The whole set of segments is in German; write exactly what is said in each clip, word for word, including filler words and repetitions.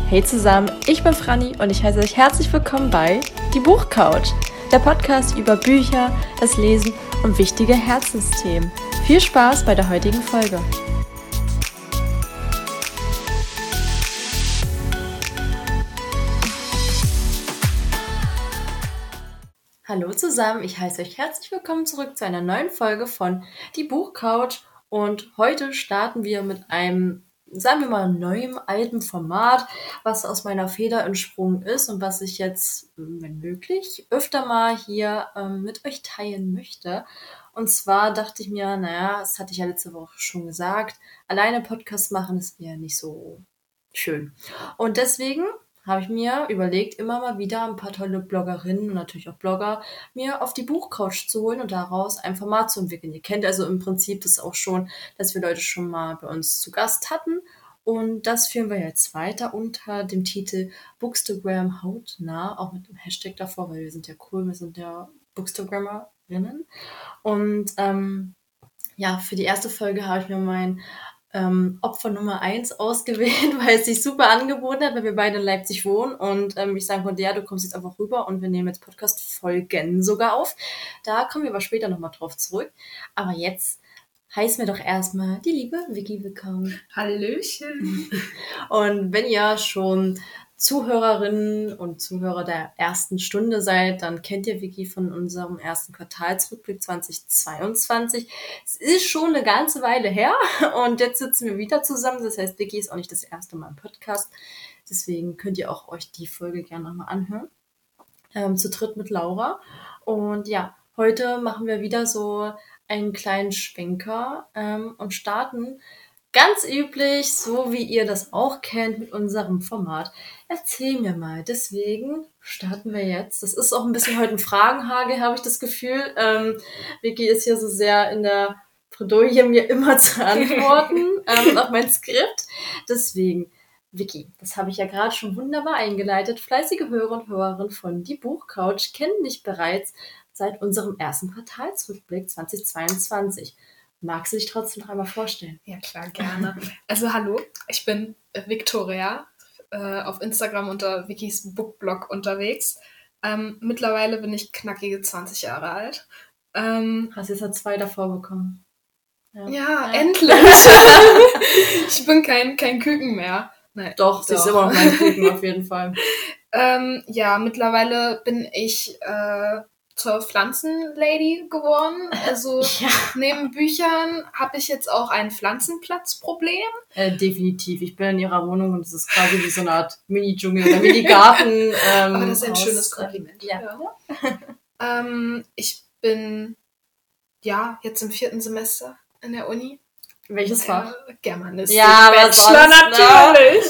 Hey zusammen, ich bin Franni und ich heiße euch herzlich willkommen bei Die Buchcouch, der Podcast über Bücher, das Lesen und wichtige Herzensthemen. Viel Spaß bei der heutigen Folge. Hallo zusammen, ich heiße euch herzlich willkommen zurück zu einer neuen Folge von Die Buchcouch und heute starten wir mit einem, sagen wir mal, neuem, alten Format, was aus meiner Feder entsprungen ist und was ich jetzt, wenn möglich, öfter mal hier ähm, mit euch teilen möchte. Und zwar dachte ich mir, naja, das hatte ich ja letzte Woche schon gesagt, alleine Podcast machen ist mir nicht so schön. Und deswegen habe ich mir überlegt, immer mal wieder ein paar tolle Bloggerinnen und natürlich auch Blogger mir auf die Buchcouch zu holen und daraus ein Format zu entwickeln. Ihr kennt also im Prinzip das auch schon, dass wir Leute schon mal bei uns zu Gast hatten. Und das führen wir jetzt weiter unter dem Titel Bookstagram hautnah, auch mit dem Hashtag davor, weil wir sind ja cool, wir sind ja Bookstagrammerinnen. Und ähm, ja, für die erste Folge habe ich mir mein ähm, Opfer Nummer eins ausgewählt, weil es sich super angeboten hat, weil wir beide in Leipzig wohnen und ähm, ich sagen konnte, ja, du kommst jetzt einfach rüber und wir nehmen jetzt Podcast-Folgen sogar auf. Da kommen wir aber später nochmal drauf zurück. Aber jetzt heißen wir doch erstmal die liebe Vicky willkommen. Hallöchen. Und wenn ihr schon Zuhörerinnen und Zuhörer der ersten Stunde seid, dann kennt ihr Vicky von unserem ersten Quartalsrückblick zweitausendzweiundzwanzig. Es ist schon eine ganze Weile her und jetzt sitzen wir wieder zusammen. Das heißt, Vicky ist auch nicht das erste Mal im Podcast. Deswegen könnt ihr auch euch die Folge gerne nochmal anhören. Ähm, zu dritt mit Laura. Und ja, heute machen wir wieder so einen kleinen Schwenker ähm, und starten ganz üblich, so wie ihr das auch kennt, mit unserem Format. Erzähl mir mal. Deswegen starten wir jetzt. Das ist auch ein bisschen heute ein Fragenhagel, habe ich das Gefühl. Ähm, Vicky ist hier so sehr in der Bredouille, mir immer zu antworten ähm, auf mein Skript. Deswegen, Vicky, das habe ich ja gerade schon wunderbar eingeleitet. Fleißige Hörer und Hörerinnen von Die Buchcouch kennen dich bereits seit unserem ersten Quartalsrückblick zweitausendzweiundzwanzig. Magst du dich trotzdem noch einmal vorstellen? Ja, klar, gerne. Also hallo, ich bin Victoria, äh, auf Instagram unter Vickys Bookblog unterwegs. Ähm, mittlerweile bin ich knackige zwanzig Jahre alt. Ähm, Hast jetzt halt zwei davor bekommen. Ja, ja, endlich! Ich bin kein, kein Küken mehr. Nein, doch, sie ist immer noch mein Küken, auf jeden Fall. ähm, ja, mittlerweile bin ich äh, zur Pflanzenlady geworden. Also ja. Neben Büchern habe ich jetzt auch ein Pflanzenplatzproblem. Äh, definitiv. Ich bin in ihrer Wohnung und es ist quasi wie so eine Art Mini-Dschungel oder Mini-Garten. Ähm, Aber das ist ein aus, schönes Kompliment. Äh, ja. ja. ähm, ich bin ja jetzt im vierten Semester in der Uni. Welches Fach? Äh, Germanistik. Ja, Bachelor natürlich.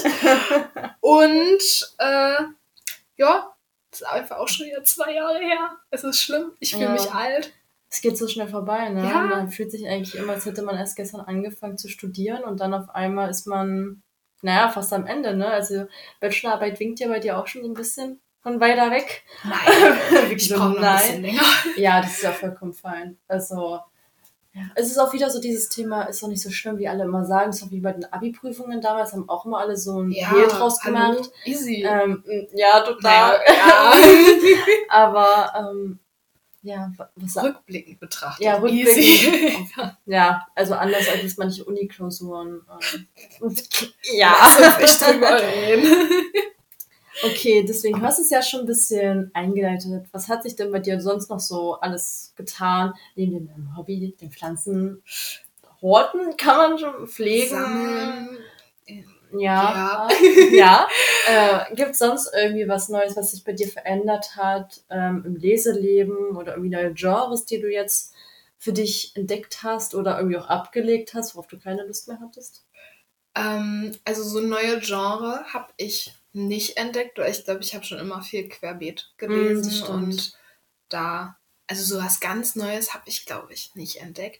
Und äh, ja, das ist einfach auch schon wieder zwei Jahre her. Es ist schlimm. Ich fühle ja. mich alt. Es geht so schnell vorbei, ne? Ja. Man fühlt sich eigentlich immer, als hätte man erst gestern angefangen zu studieren und dann auf einmal ist man, naja, fast am Ende, ne? Also Bachelorarbeit winkt ja bei dir auch schon so ein bisschen von weiter weg. Nein, ich brauche noch ein bisschen länger. Ja, das ist ja vollkommen fein. Also, ja. Es ist auch wieder so dieses Thema, ist doch nicht so schlimm, wie alle immer sagen. Es ist auch wie bei den Abi-Prüfungen damals, haben auch immer alle so ein ja, Hehl draus gemacht. Hallo, easy. Ähm, ja, total. Naja, ja. Aber, ähm, ja, was rückblickend betrachtet. Ja, rückblickend. Ja, also anders als manche Uni-Klausuren. Ähm, ja. Lass uns nicht drüber reden. Okay, deswegen hast du es ja schon ein bisschen eingeleitet. Was hat sich denn bei dir sonst noch so alles getan? Neben dem Hobby, den Pflanzen, Horten kann man schon pflegen. Sammeln. Ja. Ja. ja. Äh, Gibt es sonst irgendwie was Neues, was sich bei dir verändert hat ähm, im Leseleben oder irgendwie neue Genres, die du jetzt für dich entdeckt hast oder irgendwie auch abgelegt hast, worauf du keine Lust mehr hattest? Ähm, also so neue Genre habe ich nicht entdeckt, weil ich glaube, ich habe schon immer viel querbeet gelesen mm, und da, also sowas ganz Neues habe ich, glaube ich, nicht entdeckt.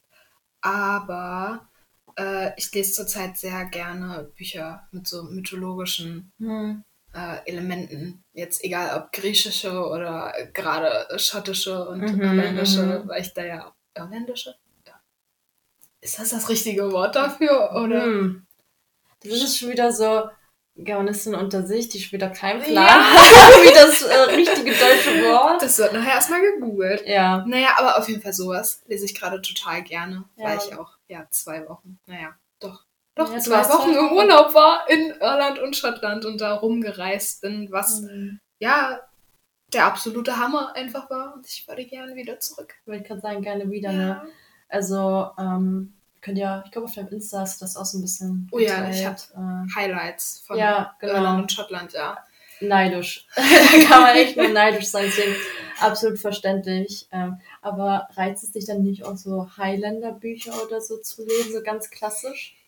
Aber äh, ich lese zurzeit sehr gerne Bücher mit so mythologischen mm. äh, Elementen. Jetzt egal, ob griechische oder gerade schottische und mm-hmm, irländische, mm-hmm. weil ich da ja irländische? Ja. Ist das das richtige Wort dafür? Oder? Mm. Das ist schon wieder so Germanistin unter sich, die später keinen Plan ja. hat, wie das äh, richtige deutsche Wort. Das wird nachher erstmal gegoogelt. Ja. Naja, aber auf jeden Fall sowas lese ich gerade total gerne, Ja. weil ich auch, ja, zwei Wochen, naja, doch, doch, Ja, zwei Wochen im Urlaub war in Irland und Schottland und da rumgereist bin, was, Mhm. ja, der absolute Hammer einfach war und ich würde gerne wieder zurück. Ich wollte gerade sagen, gerne wieder, Ja. ne? Also, ähm, könnt ihr, ich glaube auf deinem Insta hast du das auch so ein bisschen Oh ja, geteilt. ich habe äh, Highlights von ja, genau. Irland und Schottland, ja. Neidisch. Da kann man echt nur neidisch sein, deswegen absolut verständlich. Ähm, aber reizt es dich dann nicht auch so Highlander-Bücher oder so zu lesen, so ganz klassisch?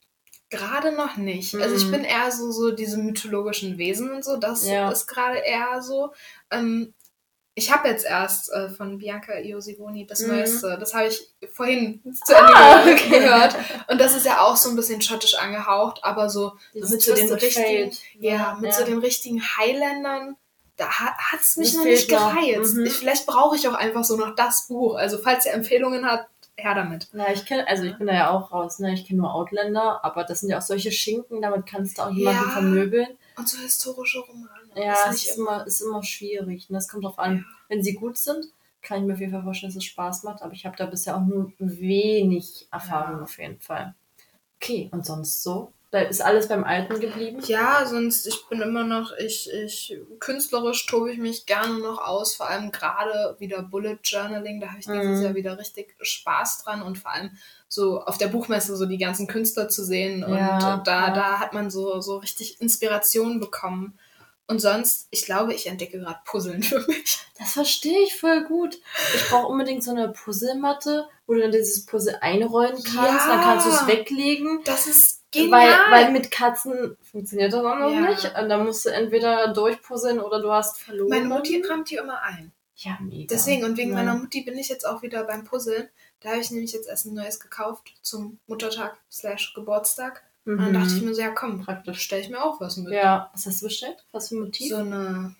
Gerade noch nicht. Mhm. Also ich bin eher so, so diese mythologischen Wesen und so, das Ja. ist gerade eher so. Ähm, ich habe jetzt erst äh, von Bianca Iosivoni das Mhm. Neueste, das habe ich vorhin zu Ende Ah, ge- okay. gehört. Und das ist ja auch so ein bisschen schottisch angehaucht, aber so Dieses mit so den Twisted richtigen, Fate. ja, mit Ja. so den richtigen Highlandern, da hat es mich Das noch fehlt nicht noch. gereizt. Mhm. Ich, vielleicht brauche ich auch einfach so noch das Buch. Also falls ihr Empfehlungen habt, her damit. Na, ich kenne, also ich bin da ja auch raus, ne? Ich kenne nur Outlander, aber das sind ja auch solche Schinken, damit kannst du auch jemanden Ja. vermöbeln. Und so historische Romane. Ja, ist es nicht ist immer. immer, ist immer schwierig. Und das kommt drauf an. Ja. Wenn sie gut sind, kann ich mir auf jeden Fall vorstellen, dass es Spaß macht. Aber ich habe da bisher auch nur wenig Erfahrung Ja. auf jeden Fall. Okay, und sonst so? Da ist alles beim Alten geblieben? Ja, sonst, ich bin immer noch, ich, ich, künstlerisch tobe ich mich gerne noch aus, vor allem gerade wieder Bullet Journaling, da habe ich dieses Mhm. Jahr wieder richtig Spaß dran und vor allem so auf der Buchmesse so die ganzen Künstler zu sehen und Ja, da, ja. da hat man so, so richtig Inspiration bekommen. Und sonst, ich glaube, ich entdecke gerade Puzzeln für mich. Das verstehe ich voll gut. Ich brauche unbedingt so eine Puzzlematte, wo du dann dieses Puzzle einrollen kannst, Ja. dann kannst du es weglegen. Das ist Weil, genial. weil mit Katzen funktioniert das auch noch Ja. nicht. Und dann musst du entweder durchpuzzeln oder du hast verloren. Meine Mutti rammt hier immer ein. Ja, mega. Deswegen, und wegen ja. meiner Mutti bin ich jetzt auch wieder beim Puzzeln. Da habe ich nämlich jetzt erst ein neues gekauft zum Muttertag slash Geburtstag. Mhm. Und dann dachte ich mir so, ja komm, Praktisch. stelle ich mir auch was mit. Ja, was hast du bestellt? Was für ein Motiv? So eine,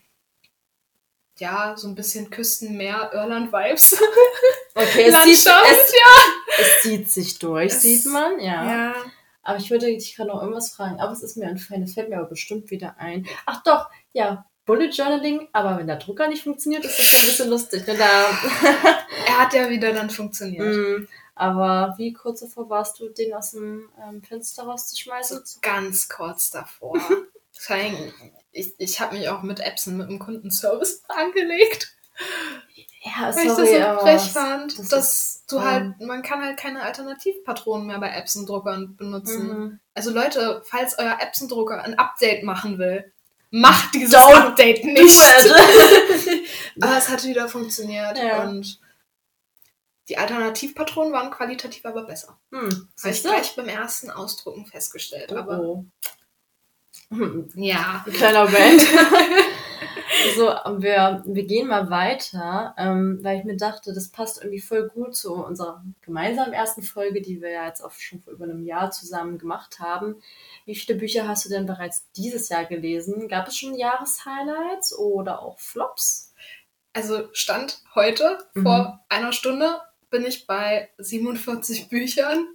ja, so ein bisschen Küstenmeer-Irland-Vibes. Okay, es zieht, Landschaft, es, ja. es zieht sich durch, Es- sieht man, ja. Ja. Aber ich würde dich gerade noch irgendwas fragen. Aber es ist mir entfallen, es fällt mir aber bestimmt wieder ein. Ach doch, ja, Bullet Journaling, aber wenn der Drucker nicht funktioniert, ist das schon ein bisschen lustig. Ne? Da, Er hat ja wieder dann funktioniert. Mm, aber wie kurz davor warst du, den aus dem ähm, Fenster rauszuschmeißen? So ganz kurz davor. Vor allem, ich, ich habe mich auch mit Epson, mit dem Kundenservice angelegt. Ja, Weil ich das sorry, so aber frech fand, das dass ist, du ähm, halt, man kann halt keine Alternativpatronen mehr bei Epson-Druckern benutzen. Mhm. Also Leute, falls euer Epson-Drucker ein Update machen will, macht dieses Don't Update do nicht. it. Aber es hat wieder funktioniert Ja. und die Alternativpatronen waren qualitativ aber besser. Hm, Habe ich siehst du? gleich beim ersten Ausdrucken festgestellt. Oh, Aber oh. Hm, ja. ein kleiner Band. So, wir, wir gehen mal weiter, ähm, weil ich mir dachte, das passt irgendwie voll gut zu unserer gemeinsamen ersten Folge, die wir ja jetzt auch schon vor über einem Jahr zusammen gemacht haben. Wie viele Bücher hast du denn bereits dieses Jahr gelesen? Gab es schon Jahreshighlights oder auch Flops? Also Stand heute, Mhm. vor einer Stunde, bin ich bei siebenundvierzig Büchern.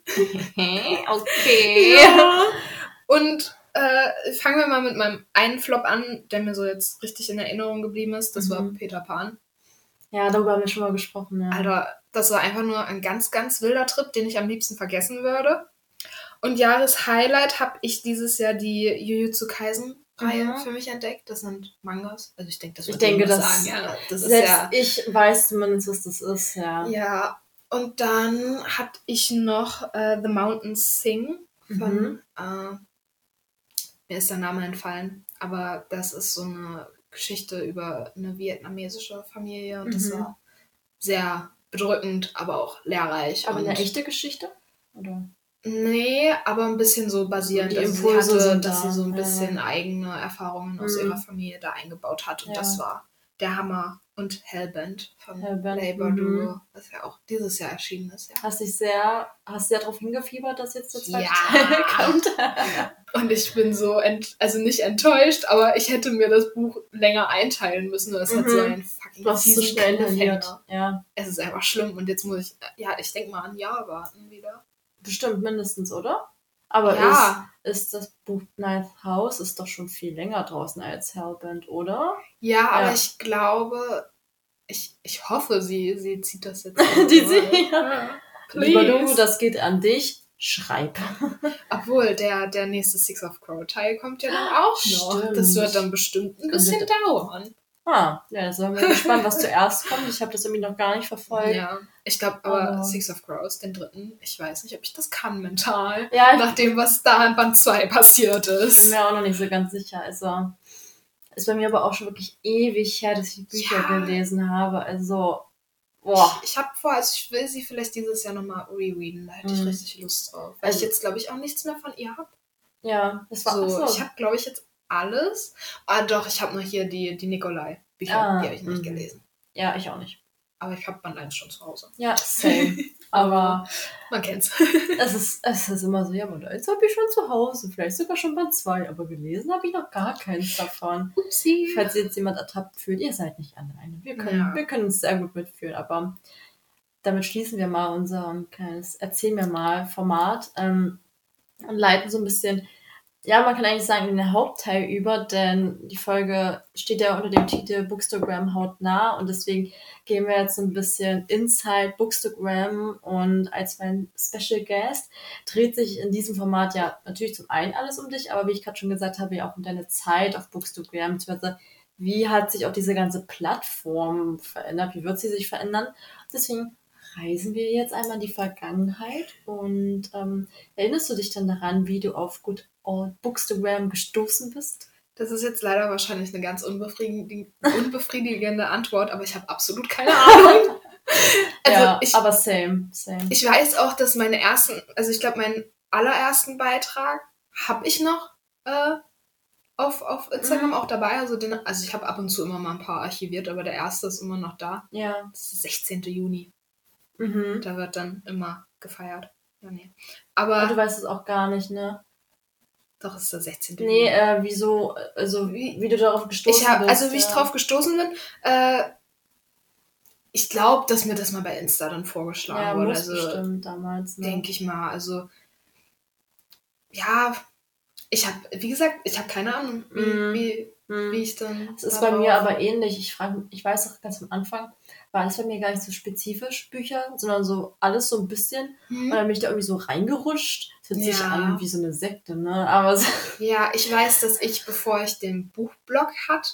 Okay. Ja. Und äh, fangen wir mal mit meinem einen Flop an, der mir so jetzt richtig in Erinnerung geblieben ist. Das Mhm. war Peter Pan. Ja, darüber haben wir schon mal gesprochen, ja. Alter, das war einfach nur ein ganz, ganz wilder Trip, den ich am liebsten vergessen würde. Und Jahreshighlight habe ich dieses Jahr die Jujutsu Kaisen-Reihe Mhm. für mich entdeckt. Das sind Mangas. Also ich denke, das Ich wird denke, jemand das- sagen. Ja, das ist Selbst ja... ich weiß zumindest, was das ist, ja. Ja, und dann hatte ich noch äh, The Mountains Sing von, Mhm. äh, mir ist der Name entfallen, aber das ist so eine Geschichte über eine vietnamesische Familie und das Mhm. war sehr bedrückend, aber auch lehrreich. Aber und eine echte Geschichte? Oder? Nee, aber ein bisschen so basierend. Die Also sie Impulse hatte, sind dass da, sie so ein ja. bisschen eigene Erfahrungen aus Mhm. ihrer Familie da eingebaut hat und Ja. das war der Hammer. Und Hellbent von Hellbent, Labor mhm. Duo, das ja auch dieses Jahr erschienen ist. Ja. Hast dich sehr, hast sehr darauf hingefiebert, dass jetzt der zweite Ja. Teil kommt? Und ich bin so, ent, also nicht enttäuscht, aber ich hätte mir das Buch länger einteilen müssen. Das hat Mhm. so einen fucking Du hast es so fiesen schnell Cliffhanger. inhaliert. Ja, Es ist einfach schlimm und jetzt muss ich, ja, ich denke mal ein Jahr warten wieder. bestimmt mindestens, oder? Aber Ja. ist das Buch Ninth House ist doch schon viel länger draußen als Hellbent, oder? Ja, Ja. aber ich glaube, ich, ich hoffe, sie, sie zieht das jetzt Die durch. sie, ja. Ja. Lieber du, Please. das geht an dich. Schreib. Obwohl, der, der nächste Six of Crow Teil kommt ja dann auch noch. Stimmt. Das wird dann bestimmt ein bisschen wird- dauern. Ah, ja, da sind wir gespannt, was zuerst kommt. Ich habe das irgendwie noch gar nicht verfolgt. Ja, ich glaube aber Aber- Six of Crows, den dritten, ich weiß nicht, ob ich das kann mental. Ja, ich Nach dem, was da in Band zwei passiert bin ist. mir auch noch nicht so ganz sicher. Also, ist bei mir aber auch schon wirklich ewig her, dass ich die Bücher Ja. gelesen habe. Also, boah. Ich, ich habe vor, also ich will sie vielleicht dieses Jahr nochmal rereaden, da hätte ich Mhm. richtig Lust drauf. Weil Also- ich jetzt, glaube ich, auch nichts mehr von ihr habe. Ja, das war So, ach so. ich habe, glaube ich, jetzt alles. Ah, doch, ich habe noch hier die, die Nikolai-Bücher, Ah, die habe ich nicht mhm. gelesen. Ja, ich auch nicht. Aber ich habe Band eins schon zu Hause. Ja, same. Aber Man kennt's. es ist, es ist immer so, ja, Band eins habe ich schon zu Hause. Vielleicht sogar schon Band zwei. Aber gelesen habe ich noch gar keins davon. Upsi. Falls jetzt jemand ertappt fühlt, ihr seid nicht alleine. Wir können, Ja. wir können uns sehr gut mitfühlen. Aber damit schließen wir mal unser kleines Erzähl mir mal Format ähm, und leiten so ein bisschen, ja, man kann eigentlich sagen, in den Hauptteil über, denn die Folge steht ja unter dem Titel Bookstagram hautnah und deswegen gehen wir jetzt so ein bisschen inside Bookstagram und als mein Special Guest dreht sich in diesem Format ja natürlich zum einen alles um dich, aber wie ich gerade schon gesagt habe, ja auch um deine Zeit auf Bookstagram, beziehungsweise wie hat sich auch diese ganze Plattform verändert, wie wird sie sich verändern. Deswegen reisen wir jetzt einmal in die Vergangenheit und ähm, erinnerst du dich dann daran, wie du auf Good Old Bookstagram gestoßen bist? Das ist jetzt leider wahrscheinlich eine ganz unbefriedigende, unbefriedigende Antwort, aber ich habe absolut keine Ahnung. Also ja, ich, aber same, same. ich weiß auch, dass meine ersten, also ich glaube, meinen allerersten Beitrag habe ich noch äh, auf, auf Instagram Mhm. auch dabei. Also, den, also ich habe ab und zu immer mal ein paar archiviert, aber der erste ist immer noch da. Ja. Das ist der sechzehnten Juni. Mhm. Da wird dann immer gefeiert. Ja, nee. Aber Aber du weißt es auch gar nicht, ne? doch, es ist der sechzehnten Nee, Juni. äh, wieso, also wie, wie du darauf gestoßen Ich hab, bist. also wie ich ja. drauf gestoßen bin, äh, ich glaube, dass mir das mal bei Insta dann vorgeschlagen Ja, wurde. muss Also bestimmt damals, ne? denke ich mal. Also ja, ich habe, wie gesagt, ich habe keine Ahnung, wie, Mm. wie, Hm. wie ich dann. Es ist darauf- bei mir aber ähnlich. Ich frage, ich weiß auch ganz am Anfang, war es bei mir gar nicht so spezifisch Bücher, sondern so alles so ein bisschen. Und Hm? dann bin ich da irgendwie so reingerutscht. Das hört sich Ja. an wie so eine Sekte, ne? Aber so, Ja, ich weiß, dass ich, bevor ich den Buchblog hatte,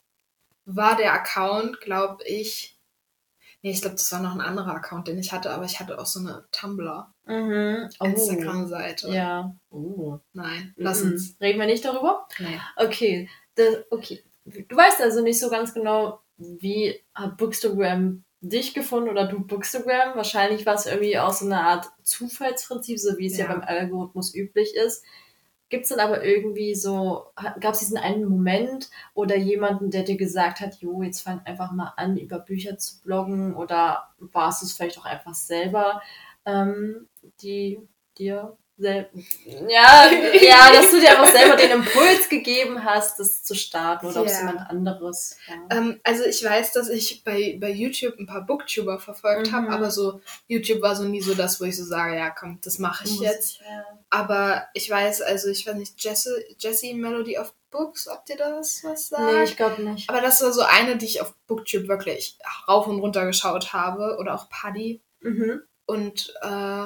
war der Account, glaube ich. Nee, ich glaube, das war noch ein anderer Account, den ich hatte, aber ich hatte auch so eine Tumblr mhm. Oh. Instagram-Seite. Ja. Oh. Nein, lass Mhm. uns. Reden wir nicht darüber? Nee. Okay. Das, okay. Du weißt also nicht so ganz genau, wie hat Bookstagram dich gefunden oder du Bookstagram. Wahrscheinlich war es irgendwie auch so eine Art Zufallsprinzip, so wie es ja, Ja. beim Algorithmus üblich ist. Gibt es dann aber irgendwie so, gab es diesen einen Moment oder jemanden, der dir gesagt hat, jo, jetzt fang einfach mal an, über Bücher zu bloggen oder warst du es vielleicht auch einfach selber, ähm, die dir sel- ja, ja, dass du dir einfach selber den Impuls gegeben hast, das zu starten oder ob es Ja. jemand anderes war. Ähm, also ich weiß, dass ich bei, bei YouTube ein paar Booktuber verfolgt Mhm. habe, aber so YouTube war so nie so das, wo ich so sage, ja komm, das mache ich Muss jetzt. Ja. Aber ich weiß, also ich weiß nicht, Jessie, Jessie Melody of Books, ob dir das was sagt? Nee, ich glaube nicht. Aber das war so eine, die ich auf Booktube wirklich rauf und runter geschaut habe. Oder auch Paddy. Mhm. Und äh,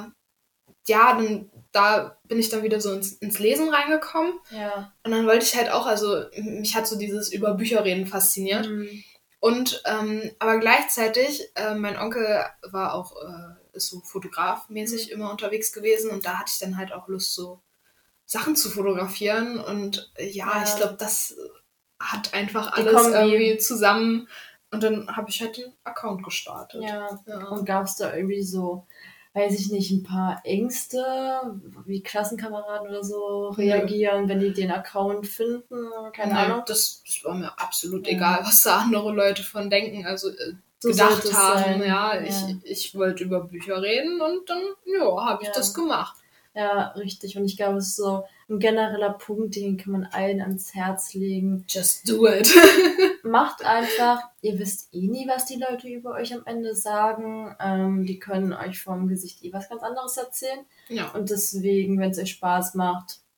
ja, dann, da bin ich dann wieder so ins, ins Lesen reingekommen. Ja. Und dann wollte ich halt auch, also mich hat so dieses über Bücherreden fasziniert. Mhm. Und ähm, aber gleichzeitig, äh, mein Onkel war auch äh, ist so fotografmäßig immer unterwegs gewesen und da hatte ich dann halt auch Lust, so Sachen zu fotografieren. Und äh, ja, Ja. ich glaube, das hat einfach Die alles Kombi. irgendwie zusammen. Und dann habe ich halt den Account gestartet. Ja. Ja. Und gab es da irgendwie so, weiß ich nicht, ein paar Ängste, wie Klassenkameraden oder so reagieren, wenn die den Account finden? Keine Nee, Ahnung. Das, das war mir absolut Ja. egal, was da andere Leute von denken. Also äh, So gedacht sollte es haben, sein. ja, Ja. ich, ich wollte über Bücher reden und dann, ja, habe ich Ja. das gemacht. Ja, richtig. Und ich glaube, es ist so ein genereller Punkt, den kann man allen ans Herz legen. Just do it. Macht einfach, ihr wisst eh nie, was die Leute über euch am Ende sagen. Ähm, die können euch vom Gesicht eh was ganz anderes erzählen. Ja. Und deswegen, wenn es euch Spaß macht,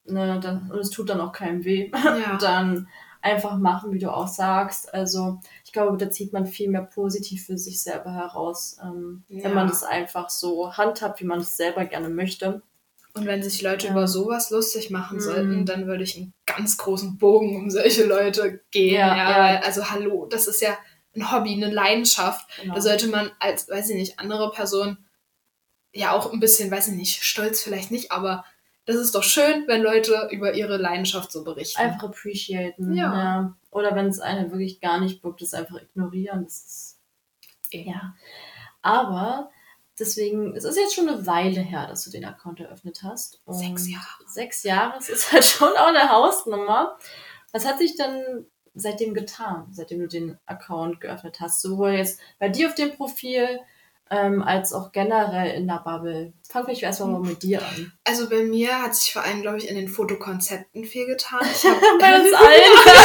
ne, dann, und es tut dann auch keinem weh, Ja. dann einfach machen, wie du auch sagst. Also ich glaube, da zieht man viel mehr positiv für sich selber heraus, ähm, Ja. wenn man das einfach so handhabt, wie man es selber gerne möchte. Und wenn sich Leute Ja. über sowas lustig machen Mhm. sollten, dann würde ich einen ganz großen Bogen um solche Leute gehen. Ja, Ja, ja. weil, also hallo, das ist ja ein Hobby, eine Leidenschaft. Genau. Da sollte man als, weiß ich nicht, andere Person ja auch ein bisschen, weiß ich nicht, stolz vielleicht nicht, aber das ist doch schön, wenn Leute über ihre Leidenschaft so berichten. Einfach appreciaten. Ja. Ja. Oder wenn es einen wirklich gar nicht bockt, das einfach ignorieren. Das ist, Eh. ja. Aber deswegen, es ist jetzt schon eine Weile her, dass du den Account eröffnet hast. Und Sechs Jahre. Sechs Jahre, das ist halt schon auch eine Hausnummer. Was hat sich denn seitdem getan, seitdem du den Account geöffnet hast? Sowohl jetzt bei dir auf dem Profil, ähm, als auch generell in der Bubble. Fang vielleicht erstmal mal mit dir an. Also bei mir hat sich vor allem, glaube ich, in den Fotokonzepten viel getan. Ich hab bei uns allen.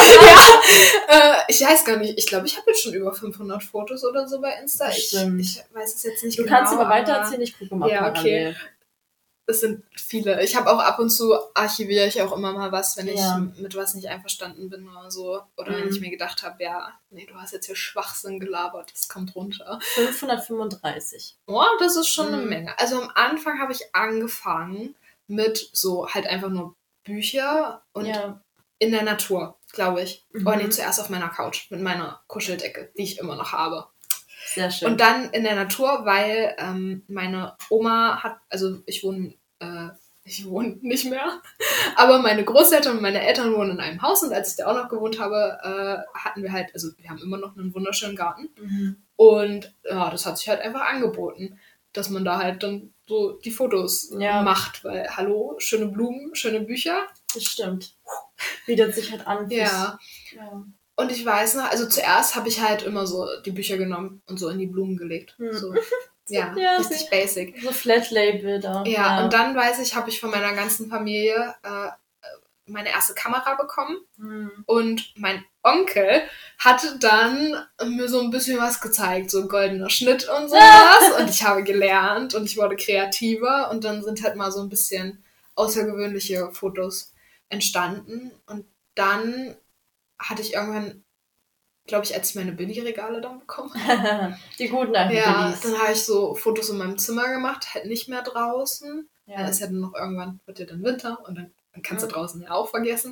ja, äh, ich weiß gar nicht. Ich glaube, ich habe jetzt schon über fünfhundert Fotos oder so bei Insta. Ich, ich weiß es jetzt nicht du genau. Du kannst aber weiter erzählen, ich gucke mal ja, parallel. Okay. Es sind viele. Ich habe auch ab und zu archiviere ich auch immer mal was, wenn ja. ich mit was nicht einverstanden bin oder so. Oder mhm. wenn ich mir gedacht habe, ja, nee, du hast jetzt hier Schwachsinn gelabert, das kommt runter. fünfhundertfünfunddreißig. Oh, das ist schon mhm. eine Menge. Also am Anfang habe ich angefangen mit so halt einfach nur Bücher und ja. in der Natur, glaube ich. Mhm. Oh nee, zuerst auf meiner Couch mit meiner Kuscheldecke, die ich immer noch habe. Sehr schön. Und dann in der Natur, weil ähm, meine Oma hat, also ich wohne, äh, ich wohne nicht mehr, aber meine Großeltern und meine Eltern wohnen in einem Haus und als ich da auch noch gewohnt habe, äh, hatten wir halt, also wir haben immer noch einen wunderschönen Garten mhm. und ja, das hat sich halt einfach angeboten, dass man da halt dann so die Fotos ja. macht, weil hallo, schöne Blumen, schöne Bücher. Das stimmt. Bietet sich halt an. Ja. ja. Und ich weiß noch, also zuerst habe ich halt immer so die Bücher genommen und so in die Blumen gelegt. Hm. So. Ja, ja, richtig so basic. So Flatlay-Bilder. Ja, ja, und dann weiß ich, habe ich von meiner ganzen Familie äh, meine erste Kamera bekommen. Hm. Und mein Onkel hatte dann mir so ein bisschen was gezeigt, so goldener Schnitt und sowas. Und ich habe gelernt und ich wurde kreativer. Und dann sind halt mal so ein bisschen außergewöhnliche Fotos entstanden. Und dann hatte ich irgendwann, glaube ich, als ich meine Billy-Regale dann bekommen habe. Die guten alten Ja, Billies. dann habe ich so Fotos in meinem Zimmer gemacht, halt nicht mehr draußen. Ja. Dann ist ja dann noch irgendwann, wird ja dann Winter und dann, dann kannst ja. du draußen ja auch vergessen.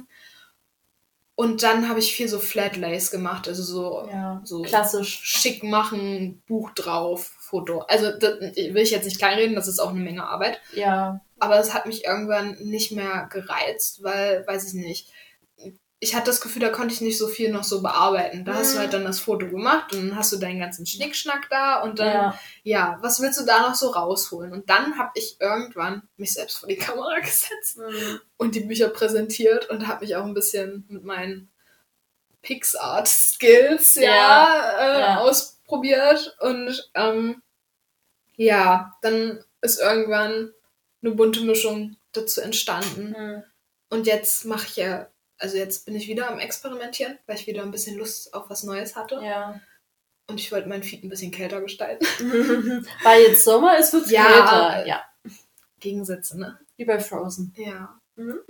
Und dann habe ich viel so Flatlays gemacht, also so, ja. so klassisch schick machen, Buch drauf, Foto. Also das will ich jetzt nicht kleinreden, das ist auch eine Menge Arbeit. Ja. Aber es hat mich irgendwann nicht mehr gereizt, weil, weiß ich nicht, ich hatte das Gefühl, da konnte ich nicht so viel noch so bearbeiten. Da mhm. hast du halt dann das Foto gemacht und dann hast du deinen ganzen Schnickschnack da und dann, ja, ja was willst du da noch so rausholen? Und dann habe ich irgendwann mich selbst vor die Kamera gesetzt mhm. und die Bücher präsentiert und habe mich auch ein bisschen mit meinen PixArt-Skills ja, ja, äh, ja. ausprobiert und ähm, ja, dann ist irgendwann eine bunte Mischung dazu entstanden. Mhm. Und jetzt mache ich ja Also jetzt bin ich wieder am Experimentieren, weil ich wieder ein bisschen Lust auf was Neues hatte. Ja. Und ich wollte mein Feed ein bisschen kälter gestalten. Weil jetzt Sommer ist, wird's ja, kälter. Ja. Gegensätze, ne? Wie bei Frozen. Ja.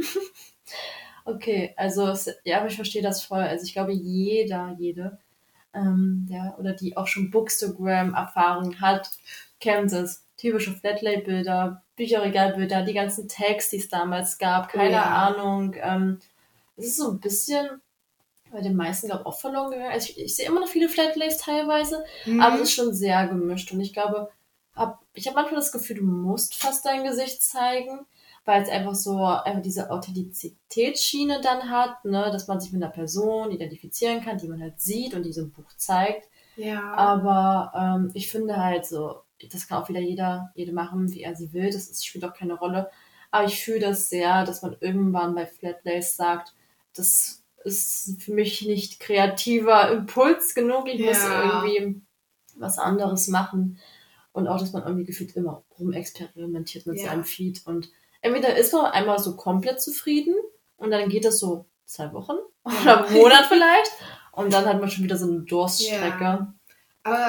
Okay, also ja, aber ich verstehe das voll. Also ich glaube, jeder, jede, ähm, der oder die auch schon Bookstagram-Erfahrung hat, kennt es. Typische Flatlay-Bilder, Bücherregalbilder, die ganzen Tags, die es damals gab, keine ja. Ahnung. Ähm, es ist so ein bisschen bei den meisten, glaube ich, auch verloren gegangen. Also ich, ich sehe immer noch viele Flatlays teilweise, mhm. aber es ist schon sehr gemischt. Und ich glaube, hab, ich habe manchmal das Gefühl, du musst fast dein Gesicht zeigen, weil es einfach so einfach diese Authentizitätsschiene dann hat, ne, dass man sich mit einer Person identifizieren kann, die man halt sieht und die so ein Buch zeigt. Ja. Aber ähm, ich finde halt so, das kann auch wieder jeder, jede machen, wie er sie will. Das ist, spielt auch keine Rolle. Aber ich fühle das sehr, dass man irgendwann bei Flatlays sagt, das ist für mich nicht kreativer Impuls genug. Ich ja. muss irgendwie was anderes machen. Und auch, dass man irgendwie gefühlt immer rumexperimentiert mit ja. seinem Feed. Und entweder ist man einmal so komplett zufrieden und dann geht das so zwei Wochen ja. oder einen Monat vielleicht. Und dann hat man schon wieder so eine Durststrecke. Ja. Aber ja.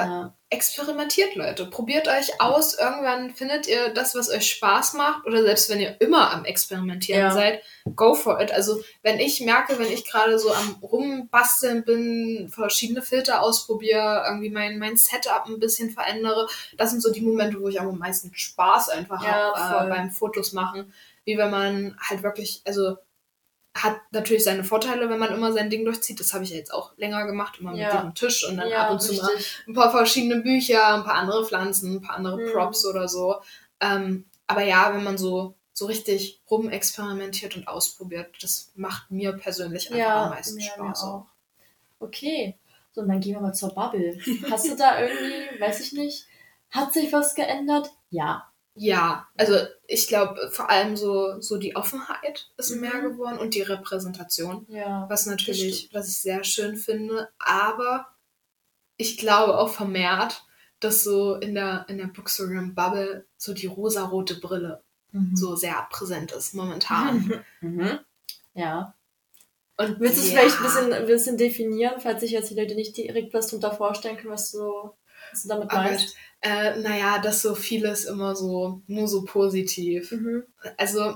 experimentiert, Leute. Probiert euch aus. Irgendwann findet ihr das, was euch Spaß macht. Oder selbst wenn ihr immer am Experimentieren ja. seid, go for it. Also wenn ich merke, wenn ich gerade so am Rumbasteln bin, verschiedene Filter ausprobiere, irgendwie mein, mein Setup ein bisschen verändere, das sind so die Momente, wo ich am meisten Spaß einfach ja, habe äh, beim Fotos machen. Wie wenn man halt wirklich, also hat natürlich seine Vorteile, wenn man immer sein Ding durchzieht. Das habe ich ja jetzt auch länger gemacht, immer ja. mit diesem Tisch und dann ja, ab und zu mal ein paar verschiedene Bücher, ein paar andere Pflanzen, ein paar andere mhm. Props oder so. Ähm, aber ja, wenn man so, so richtig rumexperimentiert und ausprobiert, das macht mir persönlich einfach ja, am meisten ja, Spaß. Auch. Okay, so und dann gehen wir mal zur Bubble. Hast du da irgendwie, weiß ich nicht, hat sich was geändert? Ja. Ja, also ich glaube vor allem so, so die Offenheit ist mhm. mehr geworden und die Repräsentation, ja, was natürlich, was ich sehr schön finde, aber ich glaube auch vermehrt, dass so in der, in der Bookstagram-Bubble so die rosarote Brille mhm. so sehr präsent ist momentan. Mhm. Ja. Und willst du es ja. vielleicht ein bisschen, ein bisschen definieren, falls sich jetzt die Leute nicht direkt was darunter vorstellen können, was du, was du damit meinst? Äh, naja, dass so vieles immer so, nur so positiv. Mhm. Also,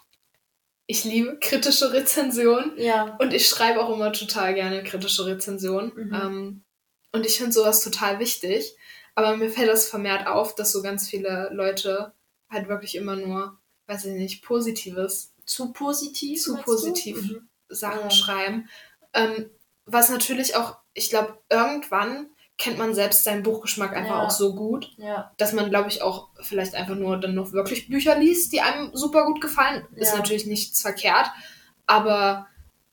ich liebe kritische Rezensionen. Ja. Und ich schreibe auch immer total gerne kritische Rezensionen. Mhm. Ähm, und ich finde sowas total wichtig. Aber mir fällt das vermehrt auf, dass so ganz viele Leute halt wirklich immer nur, weiß ich nicht, Positives. Zu positiv? Zu positiv mhm. Sachen ja. schreiben. Ähm, was natürlich auch, ich glaube, irgendwann kennt man selbst seinen Buchgeschmack einfach ja. auch so gut, ja. dass man, glaube ich, auch vielleicht einfach nur dann noch wirklich Bücher liest, die einem super gut gefallen. Ja. Ist natürlich nichts verkehrt, aber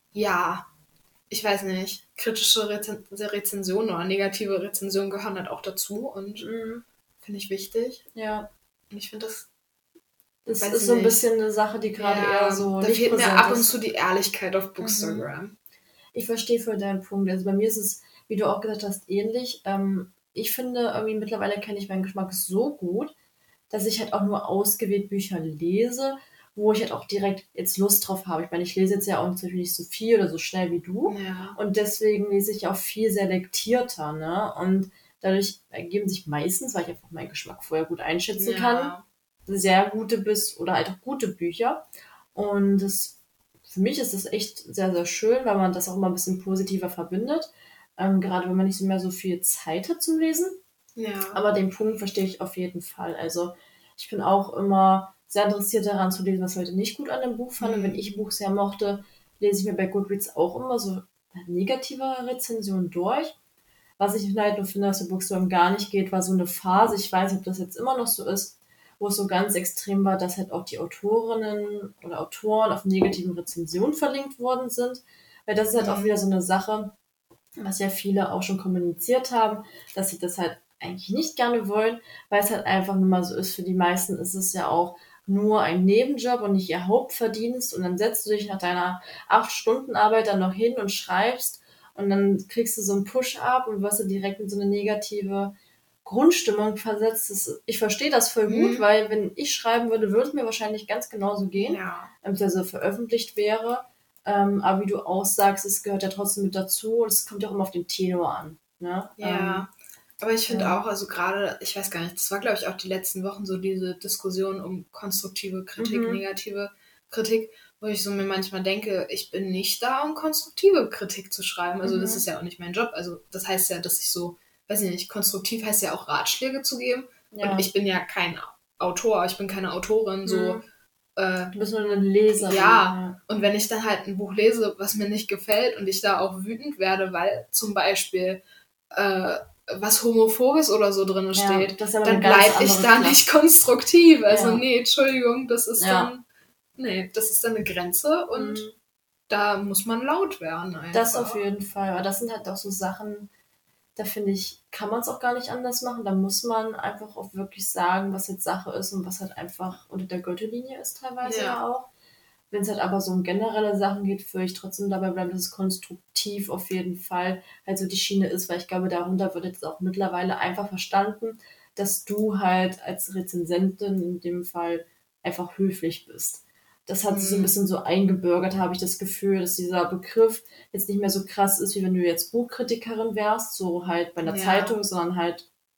ja, ich weiß nicht, kritische Rezen- Rezensionen oder negative Rezensionen gehören halt auch dazu und mhm. finde ich wichtig. Ja. Und ich finde das Das ist so ein nicht. bisschen eine Sache, die gerade ja, eher so da nicht fehlt mir ab und zu die Ehrlichkeit auf Bookstagram. Mhm. Ich verstehe voll deinen Punkt. Also bei mir ist es, wie du auch gesagt hast, ähnlich. Ähm, ich finde, irgendwie mittlerweile kenne ich meinen Geschmack so gut, dass ich halt auch nur ausgewählt Bücher lese, wo ich halt auch direkt jetzt Lust drauf habe. Ich meine, ich lese jetzt ja auch natürlich nicht so viel oder so schnell wie du. Ja. Und deswegen lese ich auch viel selektierter, ne? Und dadurch ergeben sich meistens, weil ich einfach meinen Geschmack vorher gut einschätzen ja. kann, sehr gute bis oder halt auch gute Bücher. Und das, für mich ist das echt sehr, sehr schön, weil man das auch immer ein bisschen positiver verbindet. Ähm, gerade wenn man nicht so mehr so viel Zeit hat zum Lesen. Ja. Aber den Punkt verstehe ich auf jeden Fall. Also ich bin auch immer sehr interessiert daran zu lesen, was Leute nicht gut an dem Buch fanden. Mhm. Wenn ich ein Buch sehr mochte, lese ich mir bei Goodreads auch immer so negative Rezensionen durch. Was ich halt nur finde, dass der Bookstagram gar nicht geht, war so eine Phase, ich weiß nicht, ob das jetzt immer noch so ist, wo es so ganz extrem war, dass halt auch die Autorinnen oder Autoren auf negativen Rezensionen verlinkt worden sind. Weil das ist halt mhm. auch wieder so eine Sache, was ja viele auch schon kommuniziert haben, dass sie das halt eigentlich nicht gerne wollen, weil es halt einfach nur mal so ist, für die meisten ist es ja auch nur ein Nebenjob und nicht ihr Hauptverdienst und dann setzt du dich nach deiner acht Stunden Arbeit dann noch hin und schreibst und dann kriegst du so einen Push-up und wirst du direkt in so eine negative Grundstimmung versetzt. Das, ich verstehe das voll mhm. gut, weil wenn ich schreiben würde, würde es mir wahrscheinlich ganz genauso gehen, ja. also veröffentlicht wäre. Ähm, aber wie du auch sagst, es gehört ja trotzdem mit dazu und es kommt ja auch immer auf den Tenor an. Ne? Ja, ähm, aber ich finde ja. auch, also gerade, ich weiß gar nicht, das war glaube ich auch die letzten Wochen so diese Diskussion um konstruktive Kritik, mhm. negative Kritik, wo ich so mir manchmal denke, ich bin nicht da, um konstruktive Kritik zu schreiben. Also mhm. das ist ja auch nicht mein Job. Also das heißt ja, dass ich so, weiß ich nicht, konstruktiv heißt ja auch Ratschläge zu geben. Ja. Und ich bin ja kein Autor, ich bin keine Autorin, mhm. so Äh, du bist nur eine Leserin. Ja, ja, und wenn ich dann halt ein Buch lese, was mir nicht gefällt und ich da auch wütend werde, weil zum Beispiel äh, was Homophobes oder so drin ja, steht, dann bleibe ich da Klasse. Nicht konstruktiv. Also ja. nee, Entschuldigung, das ist ja. dann nee, das ist dann eine Grenze und mhm. da muss man laut werden. Einfach. Das auf jeden Fall. Aber das sind halt auch so Sachen, da finde ich, kann man es auch gar nicht anders machen. Da muss man einfach auch wirklich sagen, was jetzt Sache ist und was halt einfach unter der Gürtellinie ist teilweise ja, ja auch. Wenn es halt aber so um generelle Sachen geht, würde ich trotzdem dabei bleiben, dass es konstruktiv auf jeden Fall halt so die Schiene ist, weil ich glaube, darunter wird jetzt auch mittlerweile einfach verstanden, dass du halt als Rezensentin in dem Fall einfach höflich bist. Das hat sich so ein bisschen so eingebürgert, habe ich das Gefühl, dass dieser Begriff jetzt nicht mehr so krass ist, wie wenn du jetzt Buchkritikerin wärst, so halt bei einer ja. Zeitung, sondern halt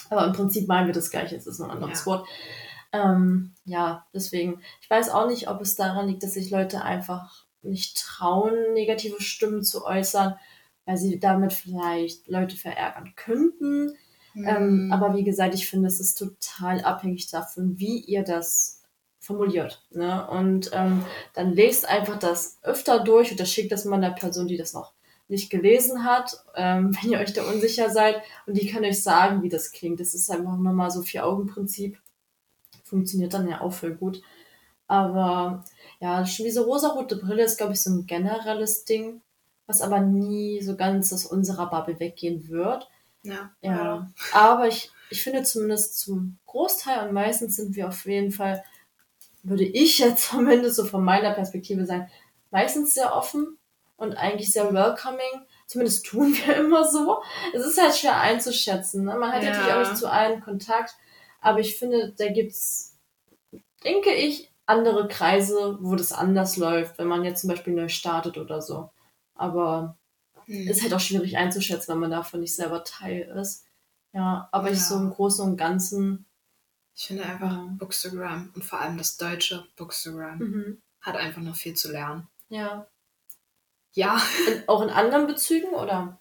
Aber im Prinzip meinen wir das Gleiche, es ist nur ein anderes Ja. Wort. Ähm, ja, deswegen. Ich weiß auch nicht, ob es daran liegt, dass sich Leute einfach nicht trauen, negative Stimmen zu äußern, weil sie damit vielleicht Leute verärgern könnten. Ähm, Hm. aber wie gesagt, ich finde, es ist total abhängig davon, wie ihr das formuliert. Ne? Und ähm, dann lest einfach das öfter durch oder schickt das mal einer Person, die das noch nicht gelesen hat, ähm, wenn ihr euch da unsicher seid. Und die kann euch sagen, wie das klingt. Das ist einfach nochmal so Vier-Augen-Prinzip. Funktioniert dann ja auch voll gut. Aber ja, schon diese rosarote Brille ist, glaube ich, so ein generelles Ding, was aber nie so ganz aus unserer Bubble weggehen wird. Ja. Ja. Ja. Aber ich, ich finde zumindest zum Großteil und meistens sind wir auf jeden Fall, würde ich jetzt zumindest so von meiner Perspektive sagen, meistens sehr offen und eigentlich sehr welcoming. Zumindest tun wir immer so. Es ist halt schwer einzuschätzen. Ne? Man hat Ja. natürlich auch nicht zu allen Kontakt, aber ich finde, da gibt's, denke ich, andere Kreise, wo das anders läuft, wenn man jetzt zum Beispiel neu startet oder so. Aber Hm. ist halt auch schwierig einzuschätzen, wenn man davon nicht selber Teil ist. Ja, aber ich Ja. so im Großen und Ganzen. Ich finde einfach, Ja. Bookstagram und vor allem das deutsche Bookstagram Mhm. hat einfach noch viel zu lernen. Ja. Ja, In, auch in anderen Bezügen, oder?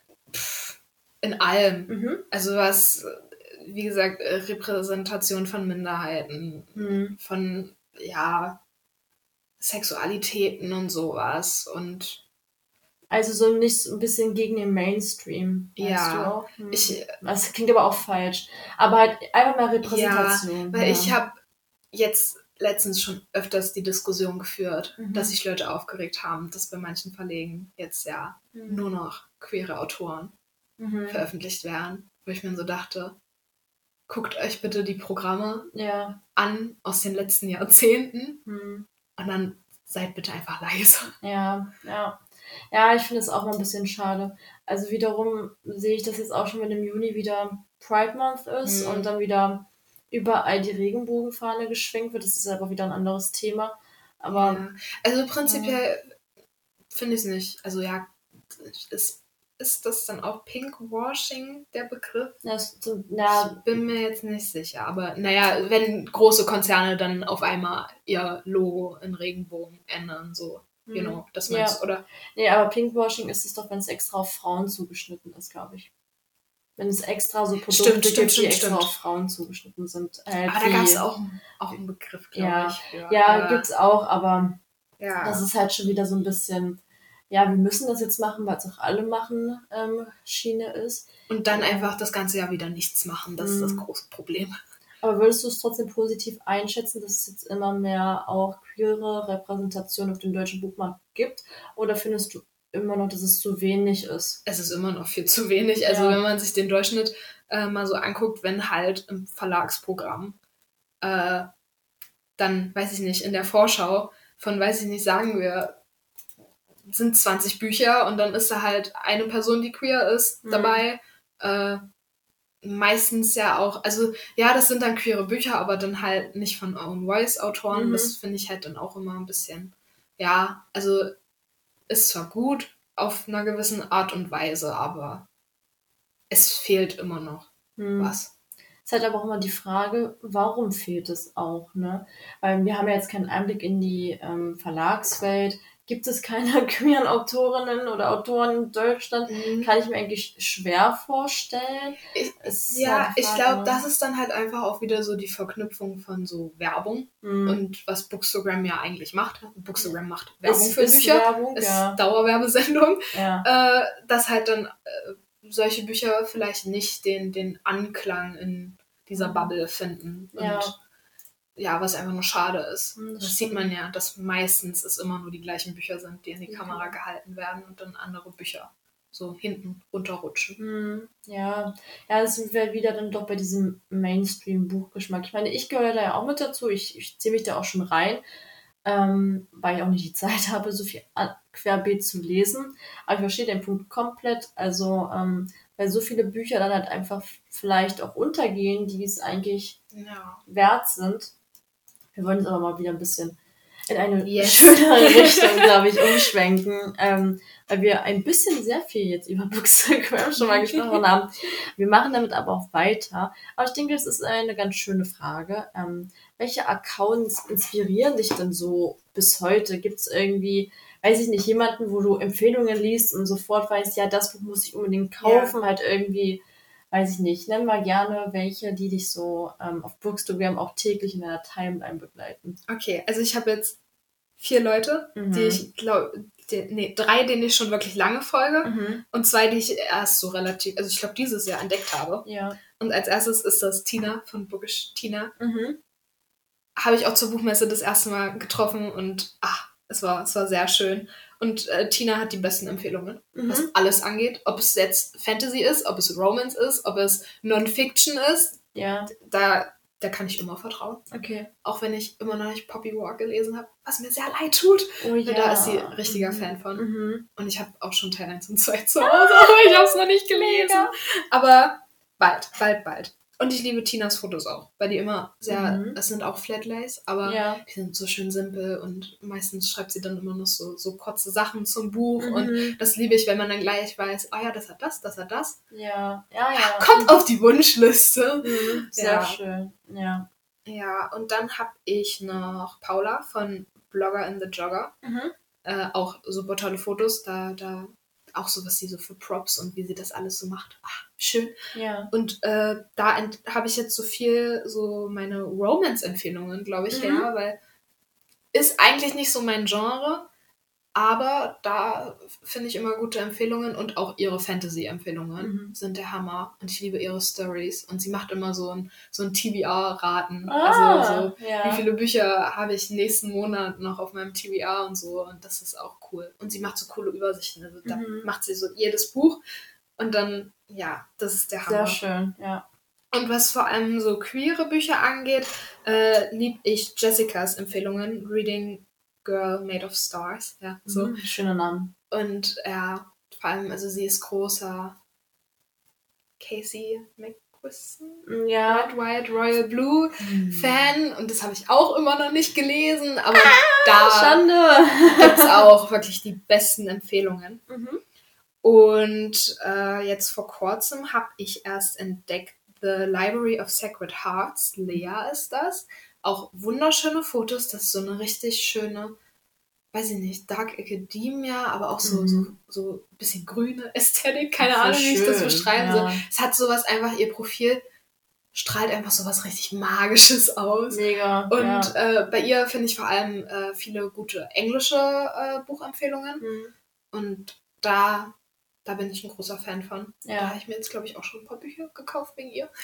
in allem. Mhm. Also was, wie gesagt, äh, Repräsentation von Minderheiten, Mhm. von, ja, Sexualitäten und sowas. Und Also so nicht so ein bisschen gegen den Mainstream, meinst Ja, du auch? Hm. ich, Das klingt aber auch falsch. Aber halt einfach mal ja, Repräsentation. weil ja. ich habe jetzt letztens schon öfters die Diskussion geführt, Mhm. dass sich Leute aufgeregt haben, dass bei manchen Verlegen jetzt ja Mhm. nur noch queere Autoren Mhm. veröffentlicht werden, wo ich mir so dachte, guckt euch bitte die Programme Ja. an aus den letzten Jahrzehnten Mhm. und dann seid bitte einfach leise. Ja, ja. Ja, ich finde es auch mal ein bisschen schade. Also wiederum sehe ich das jetzt auch schon, wenn im Juni wieder Pride Month ist Hm. und dann wieder überall die Regenbogenfahne geschwenkt wird. Das ist aber wieder ein anderes Thema. Aber Ja. Also prinzipiell finde ich es nicht. Also ja, ist, ist das dann auch Pinkwashing, der Begriff? das, so, na, Ich bin mir jetzt nicht sicher. Aber naja, wenn große Konzerne dann auf einmal ihr Logo in Regenbogen ändern, so, you hm, know, das ja. meinst du, oder? Nee, aber Pinkwashing ist es doch, wenn es extra auf Frauen zugeschnitten ist, glaube ich. Wenn es extra so Produkte Stimmt, gibt, stimmt, die stimmt, extra stimmt. auf Frauen zugeschnitten sind. Halt Aber da wie- gab es auch, auch einen Begriff, glaube Ja, ich. Für, ja, äh, gibt's auch, aber ja. das ist halt schon wieder so ein bisschen, ja, wir müssen das jetzt machen, weil es auch alle machen, ähm, Schiene ist. Und dann einfach das ganze Jahr wieder nichts machen, das ist das Mhm. große Problem. Aber würdest du es trotzdem positiv einschätzen, dass es jetzt immer mehr auch queere Repräsentation auf dem deutschen Buchmarkt gibt? Oder findest du immer noch, dass es zu wenig ist? Es ist immer noch viel zu wenig. Also Ja. wenn man sich den Durchschnitt äh, mal so anguckt, wenn halt im Verlagsprogramm äh, dann, weiß ich nicht, in der Vorschau von, weiß ich nicht, sagen wir, sind zwanzig Bücher und dann ist da halt eine Person, die queer ist, Mhm. dabei. Äh, meistens ja auch, also ja, das sind dann queere Bücher, aber dann halt nicht von Own Voice Autoren. Mhm. Das finde ich halt dann auch immer ein bisschen, ja, also ist zwar gut auf einer gewissen Art und Weise, aber es fehlt immer noch Hm. was. Es ist halt aber auch immer die Frage, warum fehlt es auch, ne? Weil wir haben ja jetzt keinen Einblick in die ähm, Verlagswelt. Gibt es keine queeren Autorinnen oder Autoren in Deutschland? Mhm. Kann ich mir eigentlich schwer vorstellen. Ich, Es ist ja, halt die ich Frage, glaube, ne? das ist dann halt einfach auch wieder so die Verknüpfung von so Werbung Hm. und was Bookstagram ja eigentlich macht. Bookstagram macht Werbung Ist- für ist Bücher, Werbung, ist ja. Dauerwerbesendung, Ja. äh, dass halt dann äh, solche Bücher vielleicht nicht den, den Anklang in dieser Mhm. Bubble finden. Ja. Und ja, was einfach nur schade ist. Mhm, das Das sieht stimmt. man ja, dass meistens es immer nur die gleichen Bücher sind, die in die Ja. Kamera gehalten werden und dann andere Bücher so hinten runterrutschen. Hm, ja, ja, das sind wir wieder dann doch bei diesem Mainstream-Buchgeschmack. Ich meine, ich gehöre da ja auch mit dazu. Ich, ich ziehe mich da auch schon rein, ähm, weil ich auch nicht die Zeit habe, so viel an- querbeet zu lesen. Aber ich verstehe den Punkt komplett. Also, ähm, weil so viele Bücher dann halt einfach vielleicht auch untergehen, die es eigentlich Ja. wert sind. Wir wollen jetzt aber mal wieder ein bisschen in eine yes. schönere Richtung, glaube ich, umschwenken, ähm, weil wir ein bisschen sehr viel jetzt über Bookstagram schon mal gesprochen haben. Wir machen damit aber auch weiter. Aber ich denke, das ist eine ganz schöne Frage. Ähm, welche Accounts inspirieren dich denn so bis heute? Gibt es irgendwie, weiß ich nicht, jemanden, wo du Empfehlungen liest und sofort weißt, ja, das Buch muss ich unbedingt kaufen, ja. halt irgendwie, weiß ich nicht, nenn mal gerne welche, die dich so ähm, auf Bookstagram auch täglich in deiner Timeline begleiten. Okay, also ich habe jetzt vier Leute, mhm. die ich glaube, nee, drei, denen ich schon wirklich lange folge mhm. und zwei, die ich erst so relativ, also ich glaube, dieses Jahr entdeckt habe. Ja. Und als erstes ist das Tina von Bookish Tina. Mhm. Habe ich auch zur Buchmesse das erste Mal getroffen und ach, es war, es war sehr schön. Und äh, Tina hat die besten Empfehlungen, mhm. was alles angeht. Ob es jetzt Fantasy ist, ob es Romance ist, ob es Non-Fiction ist. Ja. Da, da kann ich immer vertrauen. Okay. Auch wenn ich immer noch nicht Poppy Walk gelesen habe, was mir sehr leid tut. Oh ja. Da ist sie ein richtiger mhm. Fan von. Mhm. Und ich habe auch schon Teil eins und zwei zu Hause, aber ich habe es noch nicht gelesen. Mega. Aber bald, bald, bald. Und ich liebe Tinas Fotos auch, weil die immer sehr, mhm. es sind auch Flatlays, aber ja. die sind so schön simpel und meistens schreibt sie dann immer noch so, so kurze Sachen zum Buch mhm. und das liebe ich, wenn man dann gleich weiß, oh ja, das hat das, das hat das. Ja, ja, ja. Kommt auf die Wunschliste. Mhm. Sehr ja. schön, ja. Ja, und dann habe ich noch Paula von Blogger in the Jogger. Mhm. Äh, auch super tolle Fotos, da, da auch so, was sie so für Props und wie sie das alles so macht. Ach, schön. Ja. Und äh, da ent- habe ich jetzt so viel, so meine Romance-Empfehlungen, glaube ich, mhm. her, weil ist eigentlich nicht so mein Genre, aber da finde ich immer gute Empfehlungen und auch ihre Fantasy-Empfehlungen mhm. sind der Hammer. Und ich liebe ihre Stories. Und sie macht immer so ein, so ein T B R-Raten. Ah, also so, ja. wie viele Bücher habe ich nächsten Monat noch auf meinem T B R und so. Und das ist auch cool. Und sie macht so coole Übersichten. Also da mhm. macht sie so jedes Buch. Und dann, ja, das ist der Hammer. Sehr schön, ja. Und was vor allem so queere Bücher angeht, äh, liebe ich Jessicas Empfehlungen. Reading Girl Made of Stars, ja, so. Mhm, schöner Name. Und ja, vor allem, also sie ist großer Casey McQuiston, ja. Red, White, Royal Blue mhm. Fan und das habe ich auch immer noch nicht gelesen, aber ah, da Schande. gibt es auch wirklich die besten Empfehlungen. Mhm. Und äh, jetzt vor kurzem habe ich erst entdeckt The Library of Sacred Hearts, Lea ist das. Auch wunderschöne Fotos, das ist so eine richtig schöne, weiß ich nicht, Dark Academia, aber auch so, mhm. so, so ein bisschen grüne Ästhetik, keine Ahnung, wie ich das beschreiben soll. Ja. Es hat sowas einfach, ihr Profil strahlt einfach sowas richtig Magisches aus. Mega. Und ja. äh, bei ihr finde ich vor allem äh, viele gute englische äh, Buchempfehlungen. Mhm. Und da, da bin ich ein großer Fan von. Ja. Da habe ich mir jetzt, glaube ich, auch schon ein paar Bücher gekauft wegen ihr.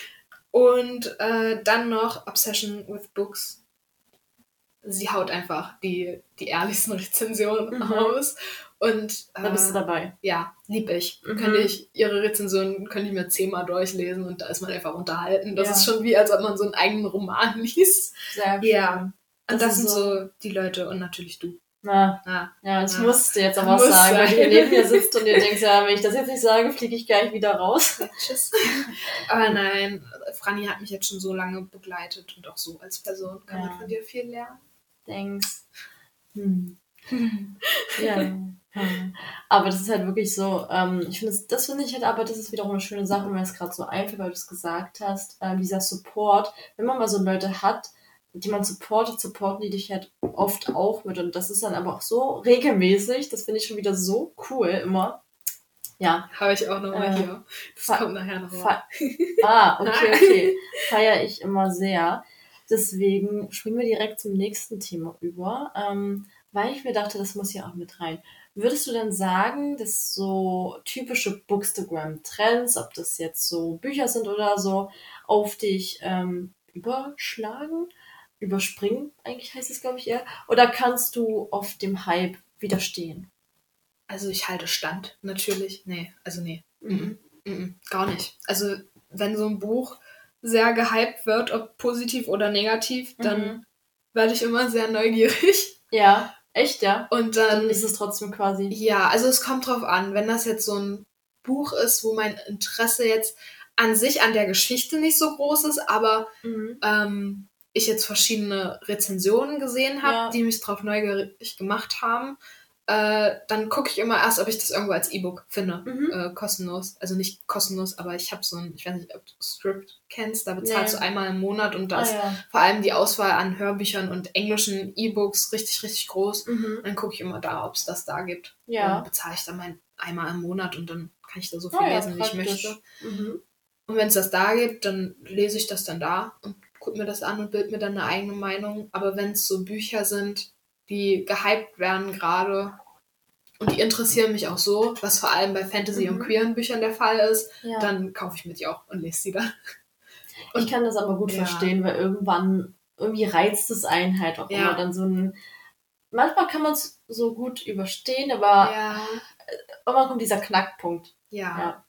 Und äh, dann noch Obsession with Books. Sie haut einfach die, die ehrlichsten Rezensionen mhm. aus. Und äh, da bist du dabei. Ja, lieb ich. Mhm. Könnte ich. Ihre Rezensionen könnte ich mir zehnmal durchlesen und da ist man einfach unterhalten. Das ja. ist schon wie, als ob man so einen eigenen Roman liest. Sehr schön. Ja. Und das, das sind so, so die Leute und natürlich du. Na, Na, ja, das na. musst du jetzt aber auch sagen, weil du hier neben mir sitzt und dir denkst, ja, wenn ich das jetzt nicht sage, fliege ich gleich wieder raus. Ja, tschüss. Aber nein, Franny hat mich jetzt schon so lange begleitet und auch so als Person kann ja. man von dir viel lernen. Thanks. Hm. ja. Aber das ist halt wirklich so, ähm, ich finde, das, das finde ich halt, aber das ist wiederum eine schöne Sache, wenn es gerade so einfällt, weil du es gesagt hast, ähm, dieser Support, wenn man mal so Leute hat, die man supportet, supporten die dich halt oft auch mit. Und das ist dann aber auch so regelmäßig. Das finde ich schon wieder so cool immer. Ja. Habe ich auch nochmal äh, hier. Das fe- kommt nachher noch mal. Fe- ah, okay, okay. Feiere ich immer sehr. Deswegen springen wir direkt zum nächsten Thema über. Ähm, weil ich mir dachte, das muss hier auch mit rein. Würdest du denn sagen, dass so typische Bookstagram-Trends, ob das jetzt so Bücher sind oder so, auf dich ähm, überschlagen? Überspringen, eigentlich heißt es, glaube ich, eher. Oder kannst du auf dem Hype widerstehen? Also ich halte Stand, natürlich. Nee, also nee. Mhm. Mhm. Gar nicht. Also wenn so ein Buch sehr gehypt wird, ob positiv oder negativ, dann mhm. werde ich immer sehr neugierig. Ja, echt, ja? Und dann, dann ist es trotzdem quasi... Ja, also es kommt drauf an. Wenn das jetzt so ein Buch ist, wo mein Interesse jetzt an sich, an der Geschichte nicht so groß ist, aber mhm. ähm, ich jetzt verschiedene Rezensionen gesehen habe, Ja. die mich drauf neugierig gemacht haben, äh, dann gucke ich immer erst, ob ich das irgendwo als E-Book finde, Mhm. äh, kostenlos. Also nicht kostenlos, aber ich habe so ein, ich weiß nicht, ob du Script kennst, da bezahlst Nee. du einmal im Monat und da Ah, ist ja. vor allem die Auswahl an Hörbüchern und englischen E-Books richtig, richtig groß. Mhm. Dann gucke ich immer da, ob es das da gibt. Ja. Und bezahle ich dann mein, einmal im Monat und dann kann ich da so viel Ah, ja, lesen, wie ich praktisch. möchte. Mhm. Und wenn es das da gibt, dann lese ich das dann da und gucke mir das an und bilde mir dann eine eigene Meinung. Aber wenn es so Bücher sind, die gehypt werden gerade und die interessieren mich auch so, was vor allem bei Fantasy- Mhm. und queeren Büchern der Fall ist, Ja. dann kaufe ich mir die auch und lese sie dann. Ich kann das aber gut Ja. verstehen, weil irgendwann, irgendwie reizt es einen halt auch Ja. immer dann so ein... Manchmal kann man es so gut überstehen, aber Ja, irgendwann kommt dieser Knackpunkt. ja. Ja.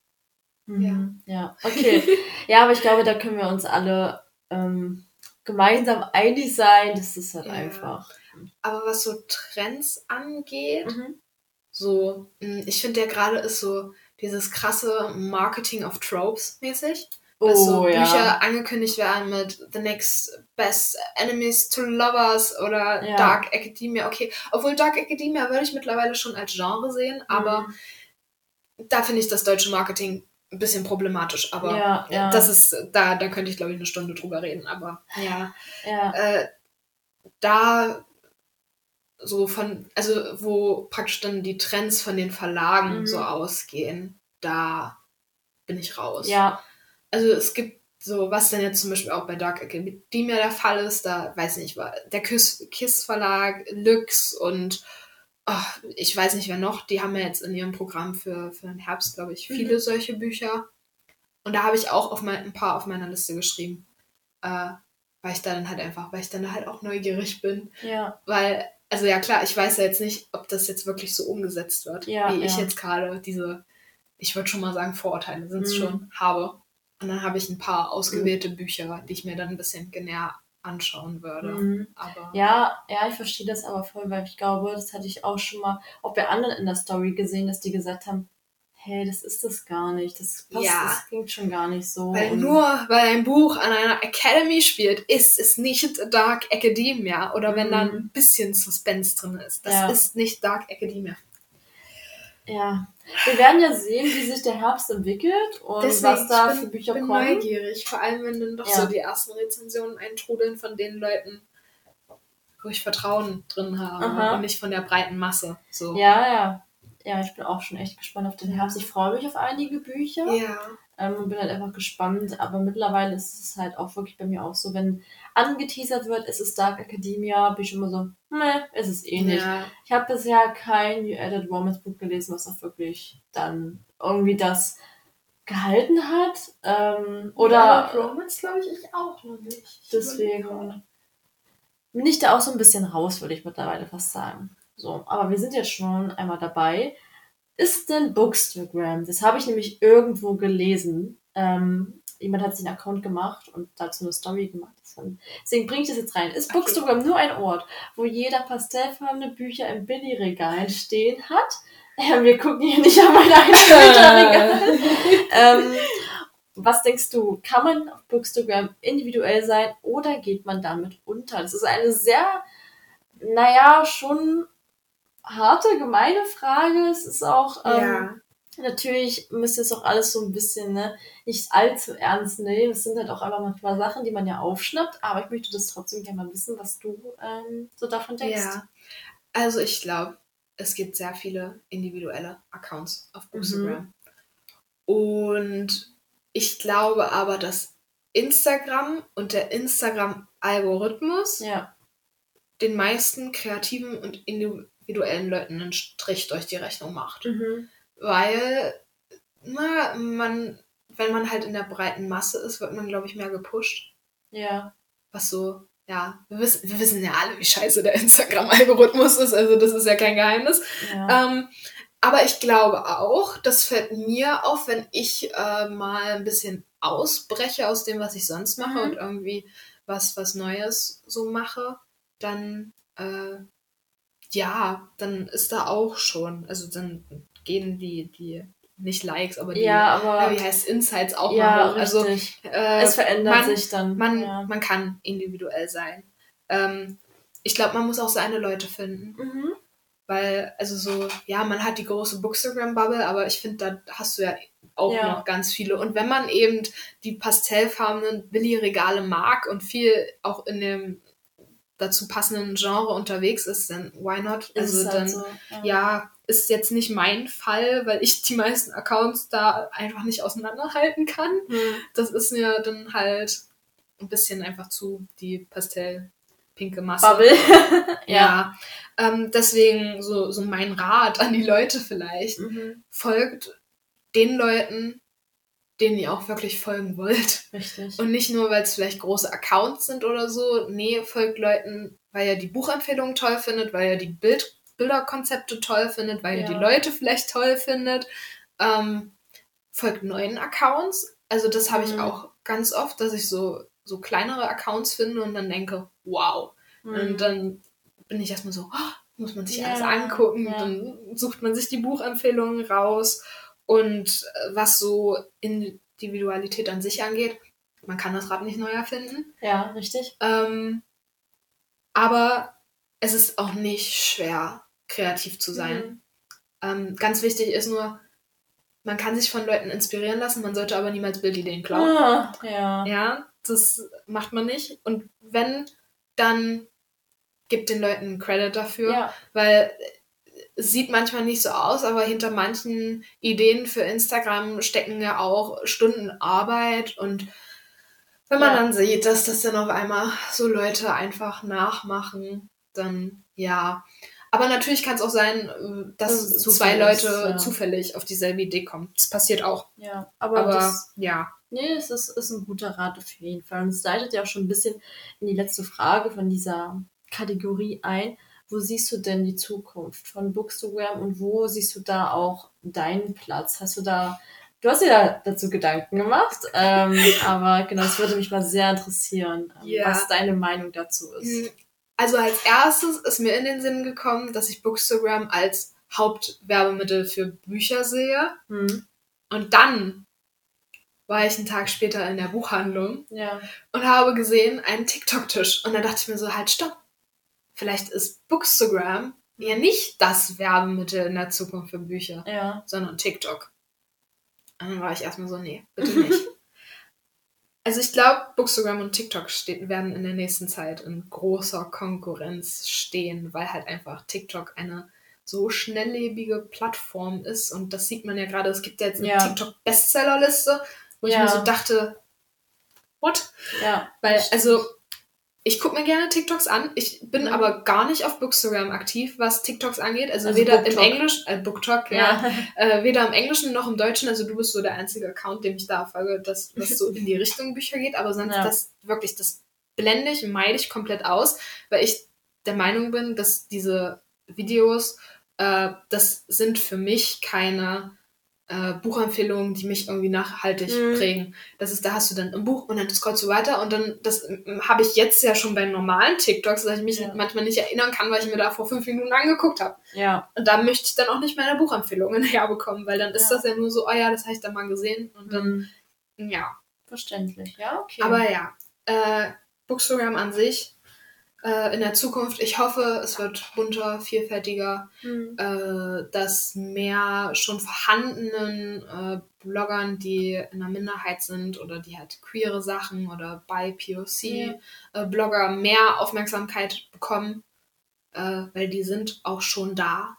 Mhm. Ja, okay. Ja, aber ich glaube, da können wir uns alle ähm, gemeinsam einig sein. Das ist halt Ja. einfach. Aber was so Trends angeht, Mhm. so, mh, ich finde ja gerade ist so dieses krasse Marketing of Tropes mäßig. Dass so Oh, ja. Bücher angekündigt werden mit The Next Best Enemies to Lovers oder Ja. Dark Academia. Okay, obwohl Dark Academia würde ich mittlerweile schon als Genre sehen, aber Mhm. da finde ich das deutsche Marketing ein bisschen problematisch. Aber Ja, ja. das ist, da, da könnte ich glaube ich eine Stunde drüber reden. Aber ja, Ja. äh, da so von, also wo praktisch dann die Trends von den Verlagen Mhm. so ausgehen, da bin ich raus. Ja. Also es gibt so, was dann jetzt zum Beispiel auch bei Dark Academia der Fall ist, da weiß nicht, war der Kiss, Kiss Verlag, Lux und oh, ich weiß nicht wer noch, die haben ja jetzt in ihrem Programm für, für den Herbst, glaube ich, viele Mhm. solche Bücher. Und da habe ich auch auf mein, ein paar auf meiner Liste geschrieben. Äh, weil ich da dann halt einfach, weil ich dann halt auch neugierig bin. Ja. Weil, also ja klar, ich weiß ja jetzt nicht, ob das jetzt wirklich so umgesetzt wird, Ja, wie ich ja. jetzt gerade diese, ich würde schon mal sagen, Vorurteile sind es Mhm. schon, habe. Und dann habe ich ein paar ausgewählte mhm. Bücher, die ich mir dann ein bisschen näher anschauen würde. Mhm. Aber Ja, ja, ich verstehe das aber voll, weil ich glaube, das hatte ich auch schon mal auch bei anderen in der Story gesehen, dass die gesagt haben, hey, das ist das gar nicht, das passt, Ja. das klingt schon gar nicht so. weil und nur weil ein Buch an einer Academy spielt, ist es nicht Dark Academia. Oder wenn Mhm. da ein bisschen Suspense drin ist. Das Ja. ist nicht Dark Academia. Ja, wir werden ja sehen, wie sich der Herbst entwickelt und Deswegen, was da ich bin, für Bücher bin kommen. neugierig. Vor allem, wenn dann doch Ja. so die ersten Rezensionen eintrudeln von den Leuten, wo ich Vertrauen drin habe. Aha. Und nicht von der breiten Masse. So. Ja, ja. Ja, ich bin auch schon echt gespannt auf den Ja. Herbst. Ich freue mich auf einige Bücher. Ja. Ähm, und bin halt einfach gespannt. Aber mittlerweile ist es halt auch wirklich bei mir auch so, wenn angeteasert wird, es ist Dark Academia, bin ich immer so, ne, ist es eh nicht. Ja. Ich habe bisher kein New Adult Romance Buch gelesen, was auch wirklich dann irgendwie das gehalten hat. Ähm, oder Romance glaube ich, ich auch noch nicht. Ich deswegen bin ich da auch so ein bisschen raus, würde ich mittlerweile fast sagen. So, aber wir sind jetzt schon einmal dabei. Ist denn Bookstagram? Das habe ich nämlich irgendwo gelesen. Ähm, jemand hat sich einen Account gemacht und dazu eine Story gemacht. Deswegen bringe ich das jetzt rein. Ist Okay. Bookstagram nur ein Ort, wo jeder pastellfarbene Bücher im Billigregal stehen hat? Äh, wir gucken hier nicht an mein eigenes Bücherregal. ähm, was denkst du, kann man auf Bookstagram individuell sein oder geht man damit unter? Das ist eine sehr, naja, schon harte, gemeine Frage. Es ist auch, ähm, Ja. natürlich müsst ihr es auch alles so ein bisschen, ne, nicht allzu ernst nehmen. Es sind halt auch einfach manchmal Sachen, die man ja aufschnappt, aber ich möchte das trotzdem gerne mal wissen, was du ähm, so davon denkst. Ja. Also ich glaube, es gibt sehr viele individuelle Accounts auf Bookstagram. Mhm. Und ich glaube aber, dass Instagram und der Instagram-Algorithmus Ja. den meisten kreativen und individuellen Leuten einen Strich durch die Rechnung macht. Mhm. Weil, na, man, wenn man halt in der breiten Masse ist, wird man, glaube ich, mehr gepusht. Ja. Was so, ja, wir wissen, wir wissen ja alle, wie scheiße der Instagram-Algorithmus ist, also das ist ja kein Geheimnis. Ja. Ähm, aber ich glaube auch, das fällt mir auf, wenn ich äh, mal ein bisschen ausbreche aus dem, was ich sonst mache Mhm. und irgendwie was, was Neues so mache, dann, äh, ja, dann ist da auch schon, also dann gehen die, die nicht Likes, aber die, ja, aber, ja, wie heißt Insights auch ja, mal hoch. Richtig. Also äh, es verändert man, sich dann. Man, ja. man kann individuell sein. Ähm, ich glaube, man muss auch seine Leute finden. Mhm. Weil, also so, ja, man hat die große Bookstagram-Bubble, aber ich finde, da hast du ja auch ja. noch ganz viele. Und wenn man eben die pastellfarbenen Billy-Regale mag und viel auch in dem dazu passenden Genre unterwegs ist, dann why not? Ist also halt dann, so, ja. ja, ist jetzt nicht mein Fall, weil ich die meisten Accounts da einfach nicht auseinanderhalten kann. Hm. Das ist mir dann halt ein bisschen einfach zu die Pastell pinke Masse. Bubble. ja. ja. Ähm, deswegen so, so mein Rat an die Leute vielleicht. Mhm. Folgt den Leuten, denen ihr auch wirklich folgen wollt. Richtig. Und nicht nur, weil es vielleicht große Accounts sind oder so. Nee, folgt Leuten, weil ihr die Buchempfehlungen toll findet, weil ihr die Bild- Bilderkonzepte toll findet, weil ja. ihr die Leute vielleicht toll findet. Ähm, folgt neuen Accounts. Also das habe mhm. ich auch ganz oft, dass ich so, so kleinere Accounts finde und dann denke, wow. Mhm. Und dann bin ich erstmal so, oh, muss man sich ja, alles angucken. Ja. Dann sucht man sich die Buchempfehlungen raus. Und was so Individualität an sich angeht, man kann das Rad nicht neu erfinden. Ja, richtig. Ähm, aber es ist auch nicht schwer, kreativ zu sein. Mhm. Ähm, ganz wichtig ist nur, man kann sich von Leuten inspirieren lassen, man sollte aber niemals Bildideen klauen. Ah, ja. Ja, das macht man nicht. Und wenn, dann gibt den Leuten Credit dafür, ja. weil es sieht manchmal nicht so aus, aber hinter manchen Ideen für Instagram stecken ja auch Stunden Arbeit und wenn man ja. dann sieht, dass das dann auf einmal so Leute einfach nachmachen, dann ja. Aber natürlich kann es auch sein, dass das zwei Leute ja. zufällig auf dieselbe Idee kommen. Das passiert auch. Ja, aber, aber das, ja. Nee, es ist, ist ein guter Rat auf jeden Fall. Und es leitet ja auch schon ein bisschen in die letzte Frage von dieser Kategorie ein. Wo siehst du denn die Zukunft von Bookstagram und wo siehst du da auch deinen Platz? Hast du da, du hast dir da dazu Gedanken gemacht, ähm, aber genau, das würde mich mal sehr interessieren, yeah. was deine Meinung dazu ist. Also als erstes ist mir in den Sinn gekommen, dass ich Bookstagram als Hauptwerbemittel für Bücher sehe. Hm. Und dann war ich einen Tag später in der Buchhandlung ja. und habe gesehen einen TikTok-Tisch. Und da dachte ich mir so, halt stopp. Vielleicht ist Bookstagram ja nicht das Werbemittel in der Zukunft für Bücher, ja. sondern TikTok. Und dann war ich erstmal so, nee, bitte nicht. Also ich glaube, Bookstagram und TikTok steht, werden in der nächsten Zeit in großer Konkurrenz stehen, weil halt einfach TikTok eine so schnelllebige Plattform ist. Und das sieht man ja gerade, es gibt ja jetzt eine ja. TikTok-Bestsellerliste, wo ja. ich mir so dachte, what? Ja. Weil, also... Ich gucke mir gerne TikToks an. Ich bin mhm. aber gar nicht auf Bookstagram aktiv, was TikToks angeht. Also, also weder Booktalk. im Englischen, äh, Booktalk, ja, ja. Äh, weder im Englischen noch im Deutschen. Also du bist so der einzige Account, dem ich da folge, das was so in die Richtung Bücher geht. Aber sonst ja. das wirklich, das blende ich, meide ich komplett aus, weil ich der Meinung bin, dass diese Videos, äh, das sind für mich keine Äh, Buchempfehlungen, die mich irgendwie nachhaltig mhm. prägen. Das ist, da hast du dann ein Buch und dann scrollst du weiter und dann, das habe ich jetzt ja schon bei normalen TikToks, dass ich mich ja. manchmal nicht erinnern kann, weil ich mir da vor fünf Minuten angeguckt habe. Ja. Und da möchte ich dann auch nicht meine Buchempfehlungen herbekommen, weil dann ist ja. das ja nur so, oh ja, das habe ich dann mal gesehen und dann, mhm. ja. Verständlich, ja, okay. Aber ja, äh, Bookstagram an sich, äh, in der Zukunft, ich hoffe, es wird bunter, vielfältiger, mhm. äh, dass mehr schon vorhandenen äh, Bloggern, die in der Minderheit sind oder die halt queere Sachen oder bei P O C-Blogger ja. äh, mehr Aufmerksamkeit bekommen, äh, weil die sind auch schon da.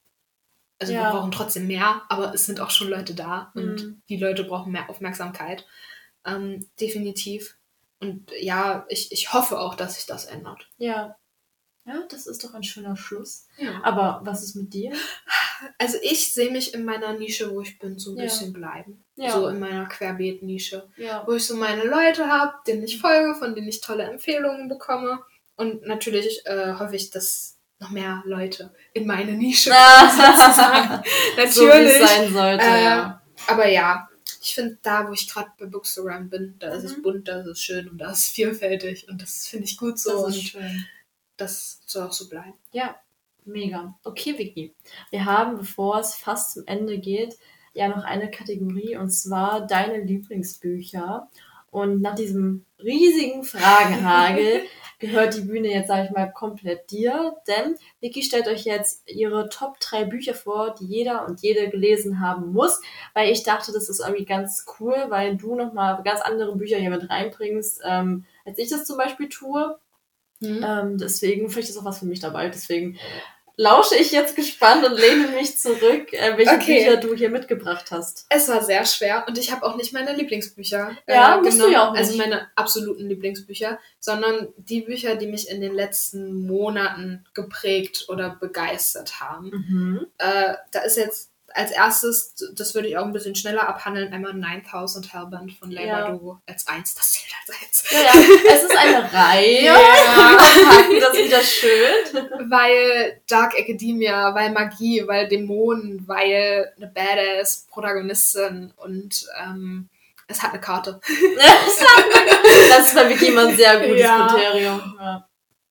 Also ja. wir brauchen trotzdem mehr, aber es sind auch schon Leute da mhm. und die Leute brauchen mehr Aufmerksamkeit. Ähm, definitiv. Und ja, ich, ich hoffe auch, dass sich das ändert. Ja. Ja, das ist doch ein schöner Schluss. Ja. Aber was ist mit dir? Also ich sehe mich in meiner Nische, wo ich bin, so ein ja. bisschen bleiben. Ja. So in meiner Querbeet-Nische. Ja. Wo ich so meine Leute habe, denen ich folge, von denen ich tolle Empfehlungen bekomme. Und natürlich äh, hoffe ich, dass noch mehr Leute in meine Nische kommen, sozusagen. Natürlich. So wie es sein sollte, äh, ja. Aber ja. Ich finde, da, wo ich gerade bei Bookstagram bin, da mhm. ist es bunt, da ist es schön und da ist es vielfältig und das finde ich gut so. Das ist und schön. Das soll auch so bleiben. Ja, mega. Okay, Vicky. Wir haben, bevor es fast zum Ende geht, ja noch eine Kategorie, und zwar deine Lieblingsbücher. Und nach diesem riesigen Fragenhagel gehört die Bühne jetzt, sage ich mal, komplett dir. Denn Vicky stellt euch jetzt ihre Top drei Bücher vor, die jeder und jede gelesen haben muss. Weil ich dachte, das ist irgendwie ganz cool, weil du nochmal ganz andere Bücher hier mit reinbringst, ähm, als ich das zum Beispiel tue. Mhm. Ähm, deswegen, vielleicht ist auch was für mich dabei. Deswegen lausche ich jetzt gespannt und lehne mich zurück, äh, welche okay. Bücher du hier mitgebracht hast. Es war sehr schwer und ich habe auch nicht meine Lieblingsbücher ja, äh, musst du ja auch nicht. Also meine absoluten Lieblingsbücher, sondern die Bücher, die mich in den letzten Monaten geprägt oder begeistert haben. Mhm. Äh, da ist jetzt als erstes, das würde ich auch ein bisschen schneller abhandeln, einmal neuntausend Hellbent von Leigh Ja. Bardugo als eins. Das zählt als eins. Ja, ja. Es ist eine Reihe. Ja. Das ist wieder schön. Weil Dark Academia, weil Magie, weil Dämonen, weil eine Badass Protagonistin und ähm, es hat eine Karte. Das ist bei Vicky immer ein sehr gutes ja. Kriterium. Ja.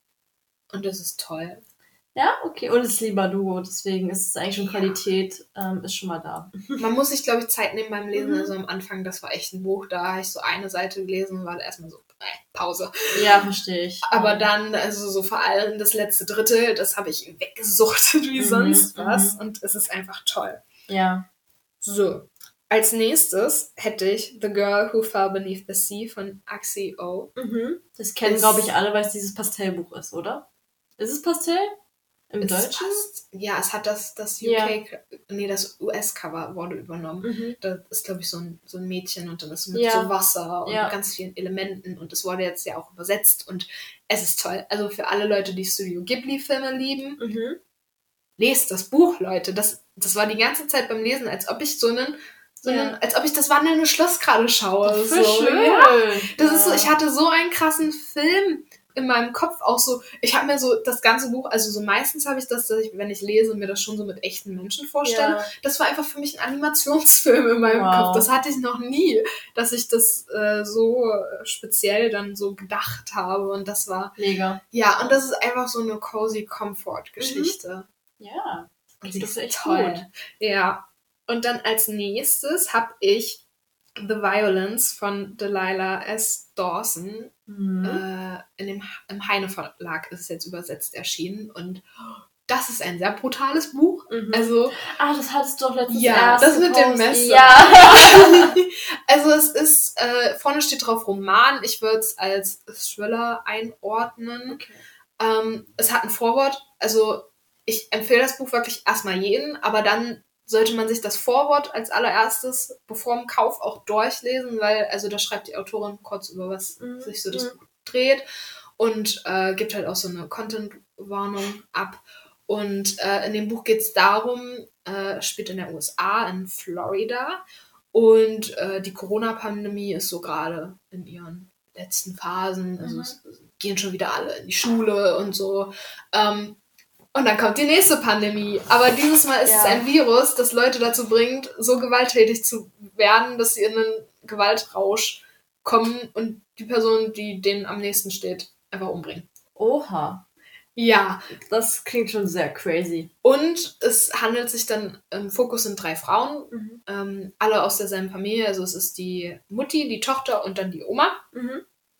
Und das ist toll. Ja, okay. Und es ist Leigh Bardugo, deswegen ist es eigentlich schon Qualität, ähm, ist schon mal da. Man muss sich, glaube ich, Zeit nehmen beim Lesen. Mhm. Also am Anfang, das war echt ein Buch, da habe ich so eine Seite gelesen und war erstmal so, äh, Pause. Ja, verstehe ich. Aber dann, also so vor allem das letzte Drittel, das habe ich weggesuchtet wie mhm, sonst was. Mhm. Und es ist einfach toll. Ja. So. Als nächstes hätte ich The Girl Who Fell Beneath the Sea von Axie O. Mhm. Das kennen, glaube ich, alle, weil es dieses Pastellbuch ist, oder? Ist es Pastell? Im Deutschen? Passt. Ja, es hat das, das U K, ja. nee, das U S-Cover wurde übernommen. Mhm. Da ist, glaube ich, so ein, so ein Mädchen und dann ist mit ja. so Wasser und ja. ganz vielen Elementen und das wurde jetzt ja auch übersetzt und es ist toll. Also für alle Leute, die Studio Ghibli-Filme lieben, mhm. lest das Buch, Leute. Das, das war die ganze Zeit beim Lesen, als ob ich so einen So ja. einen, als ob ich das wandelnde Schloss gerade schaue. Voll so. schön. Ja. Das ja. ist so, ich hatte so einen krassen Film in meinem Kopf auch so, ich habe mir so das ganze Buch, also so meistens habe ich das, dass ich, wenn ich lese, mir das schon so mit echten Menschen vorstelle. Ja. Das war einfach für mich ein Animationsfilm in meinem wow. Kopf. Das hatte ich noch nie, dass ich das äh, so speziell dann so gedacht habe und das war... Mega. Ja, und das ist einfach so eine cozy Comfort-Geschichte. Mhm. Ja, das ist echt toll. Gut. Ja. Und dann als nächstes habe ich The Violence von Delilah S. Dawson. Mhm. Äh, in dem, im Heine Verlag ist es jetzt übersetzt erschienen. Und das ist ein sehr brutales Buch. Mhm. Also, ah, das hattest du doch letztens ja, erst das mit dem Messer. Ja. Also es ist, äh, vorne steht drauf Roman. Ich würde es als Thriller einordnen. Okay. Ähm, es hat ein Vorwort. Also ich empfehle das Buch wirklich erstmal jeden, aber dann sollte man sich das Vorwort als allererstes bevor dem Kauf auch durchlesen, weil also da schreibt die Autorin kurz über was mhm. sich so das Buch dreht und äh, gibt halt auch so eine Content-Warnung ab. Und äh, in dem Buch geht es darum, äh, spielt in der U S A, in Florida und äh, die Corona-Pandemie ist so gerade in ihren letzten Phasen, also mhm. es gehen schon wieder alle in die Schule und so. Ähm, Und dann kommt die nächste Pandemie. Aber dieses Mal ist ja. es ein Virus, das Leute dazu bringt, so gewalttätig zu werden, dass sie in einen Gewaltrausch kommen und die Person, die denen am nächsten steht, einfach umbringen. Oha. Ja. Das klingt schon sehr crazy. Und es handelt sich dann, im Fokus sind drei Frauen, mhm. ähm, alle aus derselben Familie. Also es ist die Mutti, die Tochter und dann die Oma. Mhm.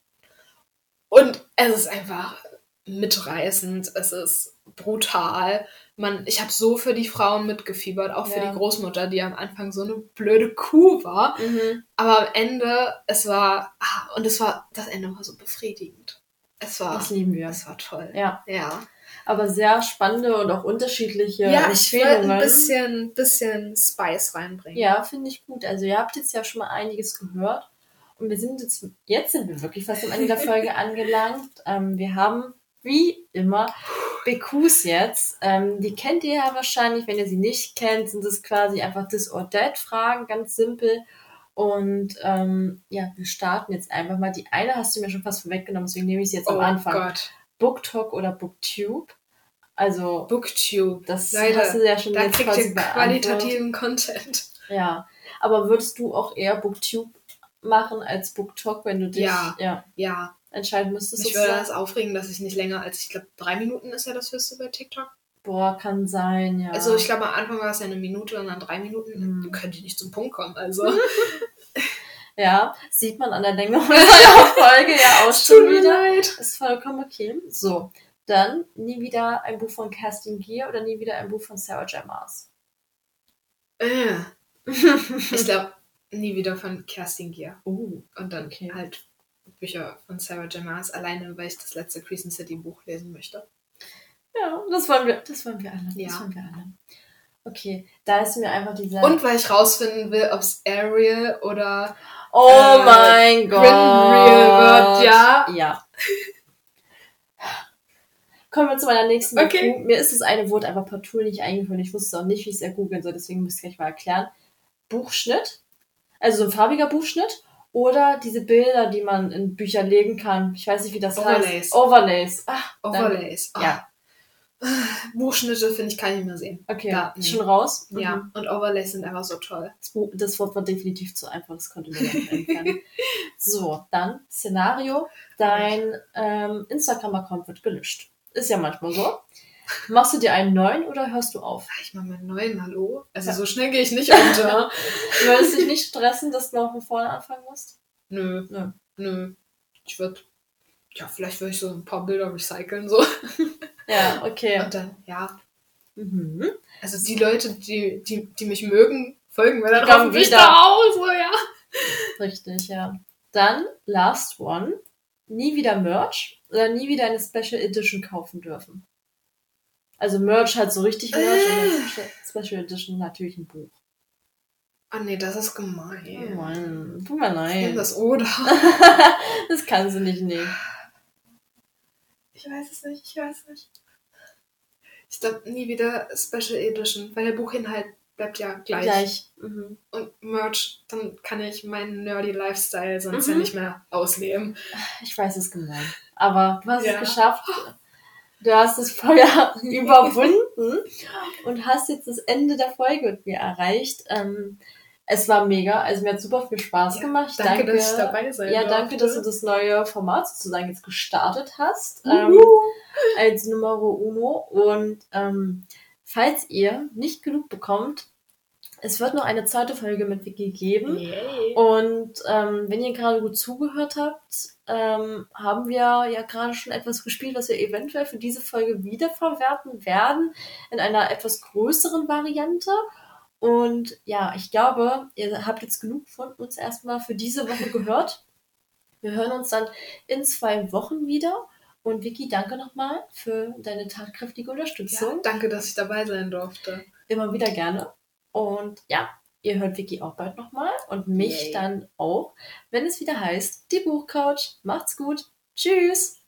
Und es ist einfach mitreißend, es ist brutal. Man, ich habe so für die Frauen mitgefiebert, auch für ja. die Großmutter, die am Anfang so eine blöde Kuh war. Mhm. Aber am Ende, es war, ah, und es war, das Ende war so befriedigend. Es war, das lieben wir. Es war toll. Ja. ja. Aber sehr spannende und auch unterschiedliche ja, Empfehlungen. Ja, ein bisschen, bisschen Spice reinbringen. Ja, finde ich gut. Also ihr habt jetzt ja schon mal einiges gehört. Und wir sind jetzt, jetzt sind wir wirklich fast am Ende der Folge angelangt. Ähm, wir haben, wie immer, B Qs jetzt. Ähm, die kennt ihr ja wahrscheinlich. Wenn ihr sie nicht kennt, sind es quasi einfach This or That Fragen, ganz simpel. Und ähm, ja, wir starten jetzt einfach mal. Die eine hast du mir schon fast vorweggenommen, deswegen nehme ich sie jetzt am oh Anfang. Gott. BookTok oder BookTube? Also, BookTube. Das Leute, hast du ja schon da jetzt kriegt ihr qualitativen Content. Ja, aber würdest du auch eher BookTube machen als BookTok, wenn du dich ja, ja, ja. entscheiden müsstest? Mich würde das aufregen, dass ich nicht länger als, ich glaube, drei Minuten ist ja das höchste bei TikTok. Boah, kann sein, ja. Also ich glaube, am Anfang war es ja eine Minute und dann drei Minuten. Hm. Dann können die nicht zum Punkt kommen, also. Ja, sieht man an der Länge unserer Folge ja auch schon wieder. Leid. Ist vollkommen okay. So, dann nie wieder ein Buch von Kerstin Gier oder nie wieder ein Buch von Sarah J. Maas? Äh. Ich glaube, nie wieder von Kerstin Gier. Uh, und dann okay. halt Bücher von Sarah J. Maas, alleine, weil ich das letzte Crescent City Buch lesen möchte. Ja, das wollen wir, das wollen wir alle. Ja. Das wollen wir alle. Okay, da ist mir einfach dieser... Und weil ich rausfinden will, ob es Ariel oder Oh äh, mein Gott. Real wird, ja. Ja. Kommen wir zu meiner nächsten okay. Buch. Mir ist das eine Wort einfach partout nicht eingefallen. Ich wusste auch nicht, wie ich es ergoogeln soll, deswegen muss ich gleich mal erklären. Buchschnitt, also so ein farbiger Buchschnitt oder diese Bilder, die man in Bücher legen kann. Ich weiß nicht, wie das Overlays. heißt. Overlays. Ach, Overlays. Dann, ja. Buchschnitte, finde ich, kann ich nicht mehr sehen. Okay, da, schon raus? Ja, mhm. Und Overlays sind einfach so toll. Das, das Wort war definitiv zu einfach, das konnte mir nicht einfallen. So, dann Szenario. Dein ähm, Instagram-Account wird gelöscht. Ist ja manchmal so. Machst du dir einen neuen oder hörst du auf? Ich mach mir einen neuen, hallo? Also ja. So schnell gehe ich nicht unter. Du würdest dich nicht stressen, dass du noch von vorne anfangen musst? Nö. Nö. Nö. Ich würde, ja, vielleicht würde ich so ein paar Bilder recyceln, so. Ja, okay. Und dann, ja. Mhm. Also die Leute, die, die, die mich mögen, folgen mir dann hoffentlich da auch, so, ja. Richtig, ja. Dann, last one. Nie wieder Merch oder nie wieder eine Special Edition kaufen dürfen. Also Merch halt so richtig Merch äh. und Special Edition natürlich ein Buch. Ah nee, das ist gemein. Oh Mann, tut mir leid. Ich nehme das oder. Das kannst du nicht nehmen. Ich weiß es nicht, ich weiß es nicht. Ich glaube nie wieder Special Edition, weil der Buchinhalt bleibt ja gleich. Gleich. Mhm. Und Merch, dann kann ich meinen nerdy Lifestyle sonst mhm. ja nicht mehr ausleben. Ich weiß, es ist gemein. Aber du hast ja. es geschafft. Du hast das Feuer überwunden und hast jetzt das Ende der Folge mit mir erreicht. Ähm, es war mega, also mir hat super viel Spaß ja, gemacht. Danke, danke, dass ich dabei sein Ja, durfte. danke, dass du das neue Format sozusagen jetzt gestartet hast. Ähm, als Numero Uno. Und ähm, falls ihr nicht genug bekommt, es wird noch eine zweite Folge mit Vicky geben. Yay. Und ähm, wenn ihr gerade gut zugehört habt, ähm, haben wir ja gerade schon etwas gespielt, was wir eventuell für diese Folge wiederverwerten werden in einer etwas größeren Variante. Und ja, ich glaube, ihr habt jetzt genug von uns erstmal für diese Woche gehört. Wir hören uns dann in zwei Wochen wieder. Und Vicky, danke nochmal für deine tatkräftige Unterstützung. Ja, danke, dass ich dabei sein durfte. Immer wieder gerne. Und ja, ihr hört Vicky auch bald nochmal und mich Yay. Dann auch, wenn es wieder heißt, die Buchcouch. Macht's gut. Tschüss.